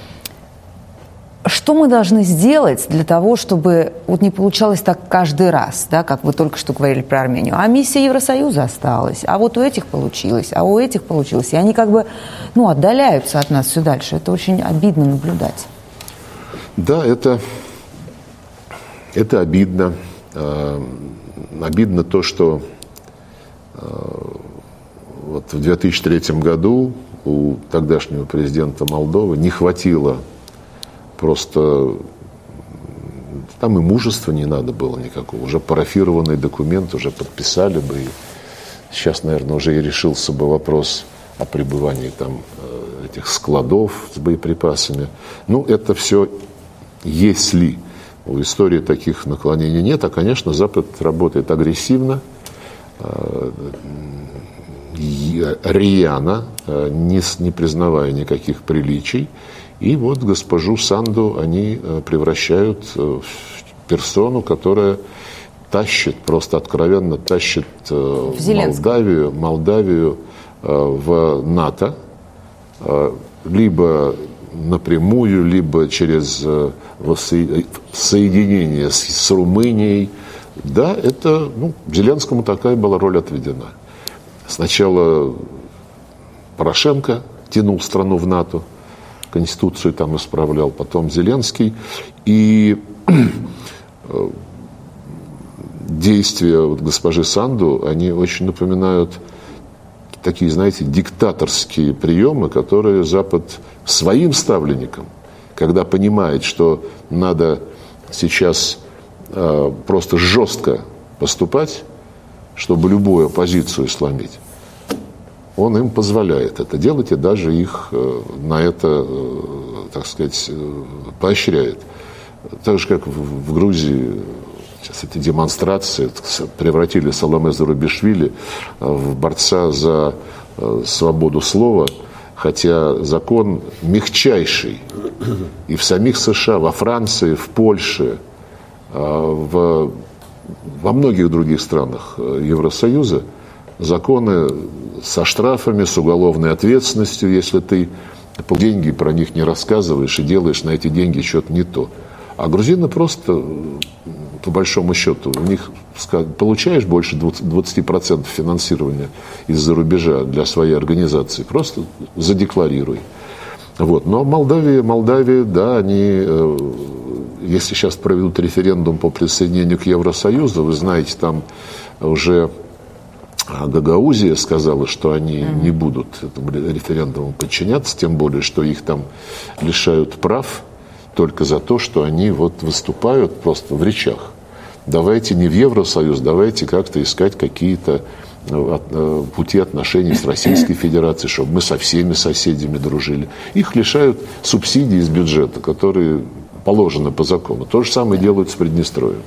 что мы должны сделать для того, чтобы вот не получалось так каждый раз, да, как вы только что говорили про Армению, а миссия Евросоюза осталась, а вот у этих получилось, а у этих получилось, и они как бы, ну, отдаляются от нас все дальше. Это очень обидно наблюдать. Да, это, это обидно. Э, обидно то, что э, вот в две тысячи третьем году у тогдашнего президента Молдовы не хватило просто, там и мужества не надо было никакого. Уже парафированный документ, уже подписали бы. И сейчас, наверное, уже и решился бы вопрос о пребывании там этих складов с боеприпасами. Ну, это все, если у истории таких наклонений нет, а, конечно, Запад работает агрессивно, рьяно, не, не признавая никаких приличий. И вот госпожу Санду они превращают в персону, которая тащит, просто откровенно тащит Молдавию, Молдавию в НАТО, либо напрямую, либо через соединение с, с Румынией. Да, это, ну, Зеленскому такая была роль отведена. Сначала Порошенко тянул страну в НАТО, Конституцию там исправлял, потом Зеленский. И действия вот госпожи Санду, они очень напоминают такие, знаете, диктаторские приемы, которые Запад своим ставленникам, когда понимает, что надо сейчас э, просто жестко поступать, чтобы любую оппозицию сломить, он им позволяет это делать и даже их э, на это, э, так сказать, э, поощряет. Так же, как в, в Грузии сейчас эти демонстрации превратили Саломе Зурабишвили в борца за свободу слова, хотя закон мягчайший и в самих США, во Франции, в Польше, в, во многих других странах Евросоюза законы со штрафами, с уголовной ответственностью, если ты деньги про них не рассказываешь и делаешь на эти деньги что-то не то. А грузины просто, по большому счету, у них получаешь больше двадцать процентов финансирования из-за рубежа для своей организации, просто задекларируй. Вот. Но Молдавия, Молдавия, да, они, если сейчас проведут референдум по присоединению к Евросоюзу, вы знаете, там уже Гагаузия сказала, что они mm-hmm. не будут этому референдуму подчиняться, тем более, что их там лишают прав только за то, что они вот выступают просто в речах. Давайте не в Евросоюз, давайте как-то искать какие-то пути отношений с Российской Федерацией, чтобы мы со всеми соседями дружили. Их лишают субсидий из бюджета, которые положены по закону. То же самое делают с Приднестровьем.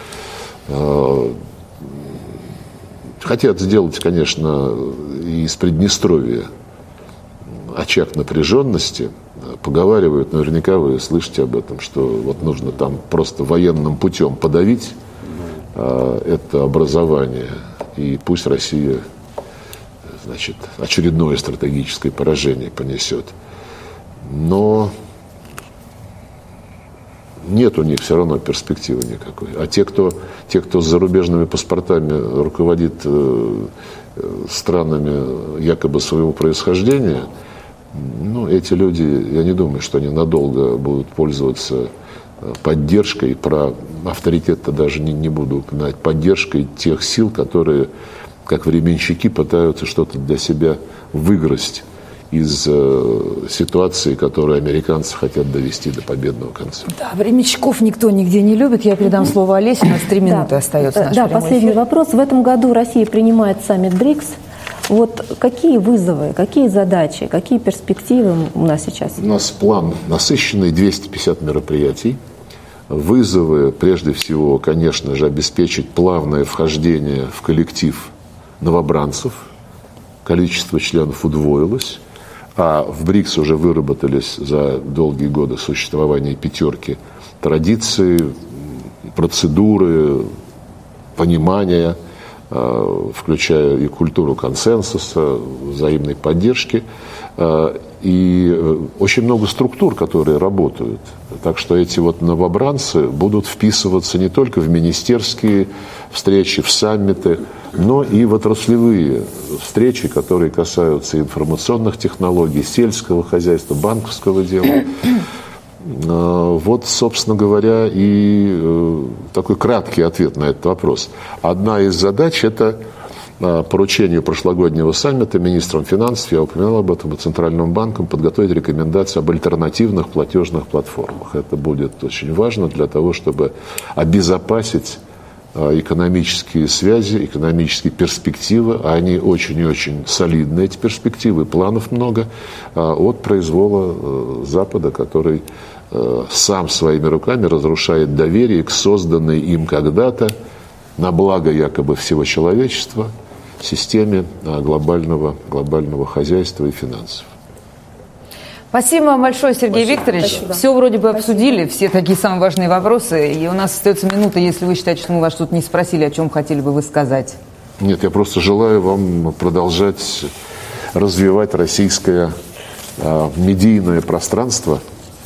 Хотят сделать, конечно, из Приднестровья очаг напряженности. Поговаривают, наверняка вы слышите об этом, что вот нужно там просто военным путем подавить а, это образование. И пусть Россия, значит, очередное стратегическое поражение понесет. Но нет у них все равно перспективы никакой. А те, кто, те, кто с зарубежными паспортами руководит э, странами якобы своего происхождения, ну, эти люди, я не думаю, что они надолго будут пользоваться поддержкой, про авторитет-то даже не, не буду упоминать, поддержкой тех сил, которые, как временщики, пытаются что-то для себя выиграть из э, ситуации, которую американцы хотят довести до победного конца. Да, временщиков никто нигде не любит. Я передам слово Олесе, у нас три минуты да. остается. Наш да, последний эфир. Вопрос. В этом году Россия принимает саммит БРИКС. Вот какие вызовы, какие задачи, какие перспективы у нас сейчас? У нас план насыщенный, двести пятьдесят мероприятий. Вызовы, прежде всего, конечно же, обеспечить плавное вхождение в коллектив новобранцев. Количество членов удвоилось. А в БРИКС уже выработались за долгие годы существования пятерки традиции, процедуры, понимания, включая и культуру консенсуса, взаимной поддержки, и очень много структур, которые работают. Так что эти вот новобранцы будут вписываться не только в министерские встречи, в саммиты, но и в отраслевые встречи, которые касаются информационных технологий, сельского хозяйства, банковского дела. Вот, собственно говоря, и такой краткий ответ на этот вопрос. Одна из задач – это поручению прошлогоднего саммита министрам финансов, я упоминал об этом, и Центральным банком, подготовить рекомендации об альтернативных платежных платформах. Это будет очень важно для того, чтобы обезопасить экономические связи, экономические перспективы, а они очень и очень солидные, эти перспективы, планов много, от произвола Запада, который сам своими руками разрушает доверие к созданной им когда-то на благо якобы всего человечества системе глобального, глобального хозяйства и финансов. Спасибо вам большое, Сергей Спасибо. Викторович. Спасибо. Все вроде бы обсудили, все такие самые важные вопросы. И у нас остается минута, если вы считаете, что мы вас что-то не спросили, о чем хотели бы вы сказать. Нет, я просто желаю вам продолжать развивать российское э, медийное пространство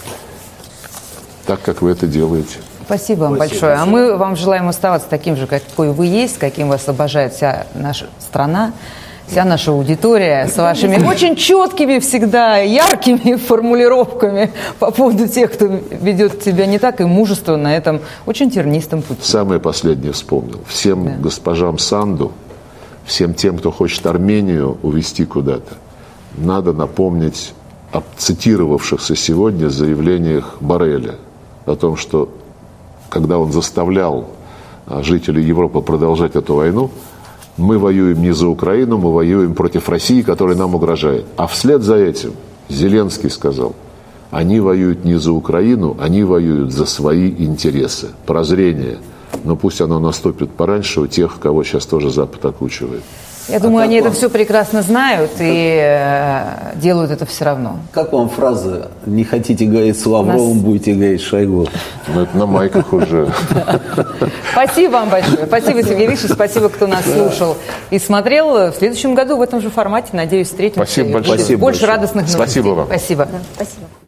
так, как вы это делаете. Спасибо вам Спасибо. большое. А мы вам желаем оставаться таким же, какой вы есть, каким вас обожает вся наша страна, вся наша аудитория, с вашими очень четкими всегда, яркими формулировками по поводу тех, кто ведет себя не так, и мужество на этом очень тернистом пути. Самое последнее вспомнил. Всем да. госпожам Санду, всем тем, кто хочет Армению увезти куда-то, надо напомнить о цитировавшихся сегодня заявлениях Борреля о том, что когда он заставлял жителей Европы продолжать эту войну, мы воюем не за Украину, мы воюем против России, которая нам угрожает. А вслед за этим Зеленский сказал, они воюют не за Украину, они воюют за свои интересы. Прозрение но пусть оно наступит пораньше у тех, кого сейчас тоже Запад окучивает. Я думаю, а они вам... это все прекрасно знают и э, делают это все равно. Как вам фраза «не хотите говорить с Лавровым, Нас... будете говорить с Шойгу»? Ну, это на майках уже. Спасибо вам большое. Спасибо, Сергей Викторович. Спасибо, кто нас слушал и смотрел. В следующем году в этом же формате, надеюсь, встретимся. Спасибо большое. Больше радостных новостей. Спасибо вам. Спасибо. Спасибо.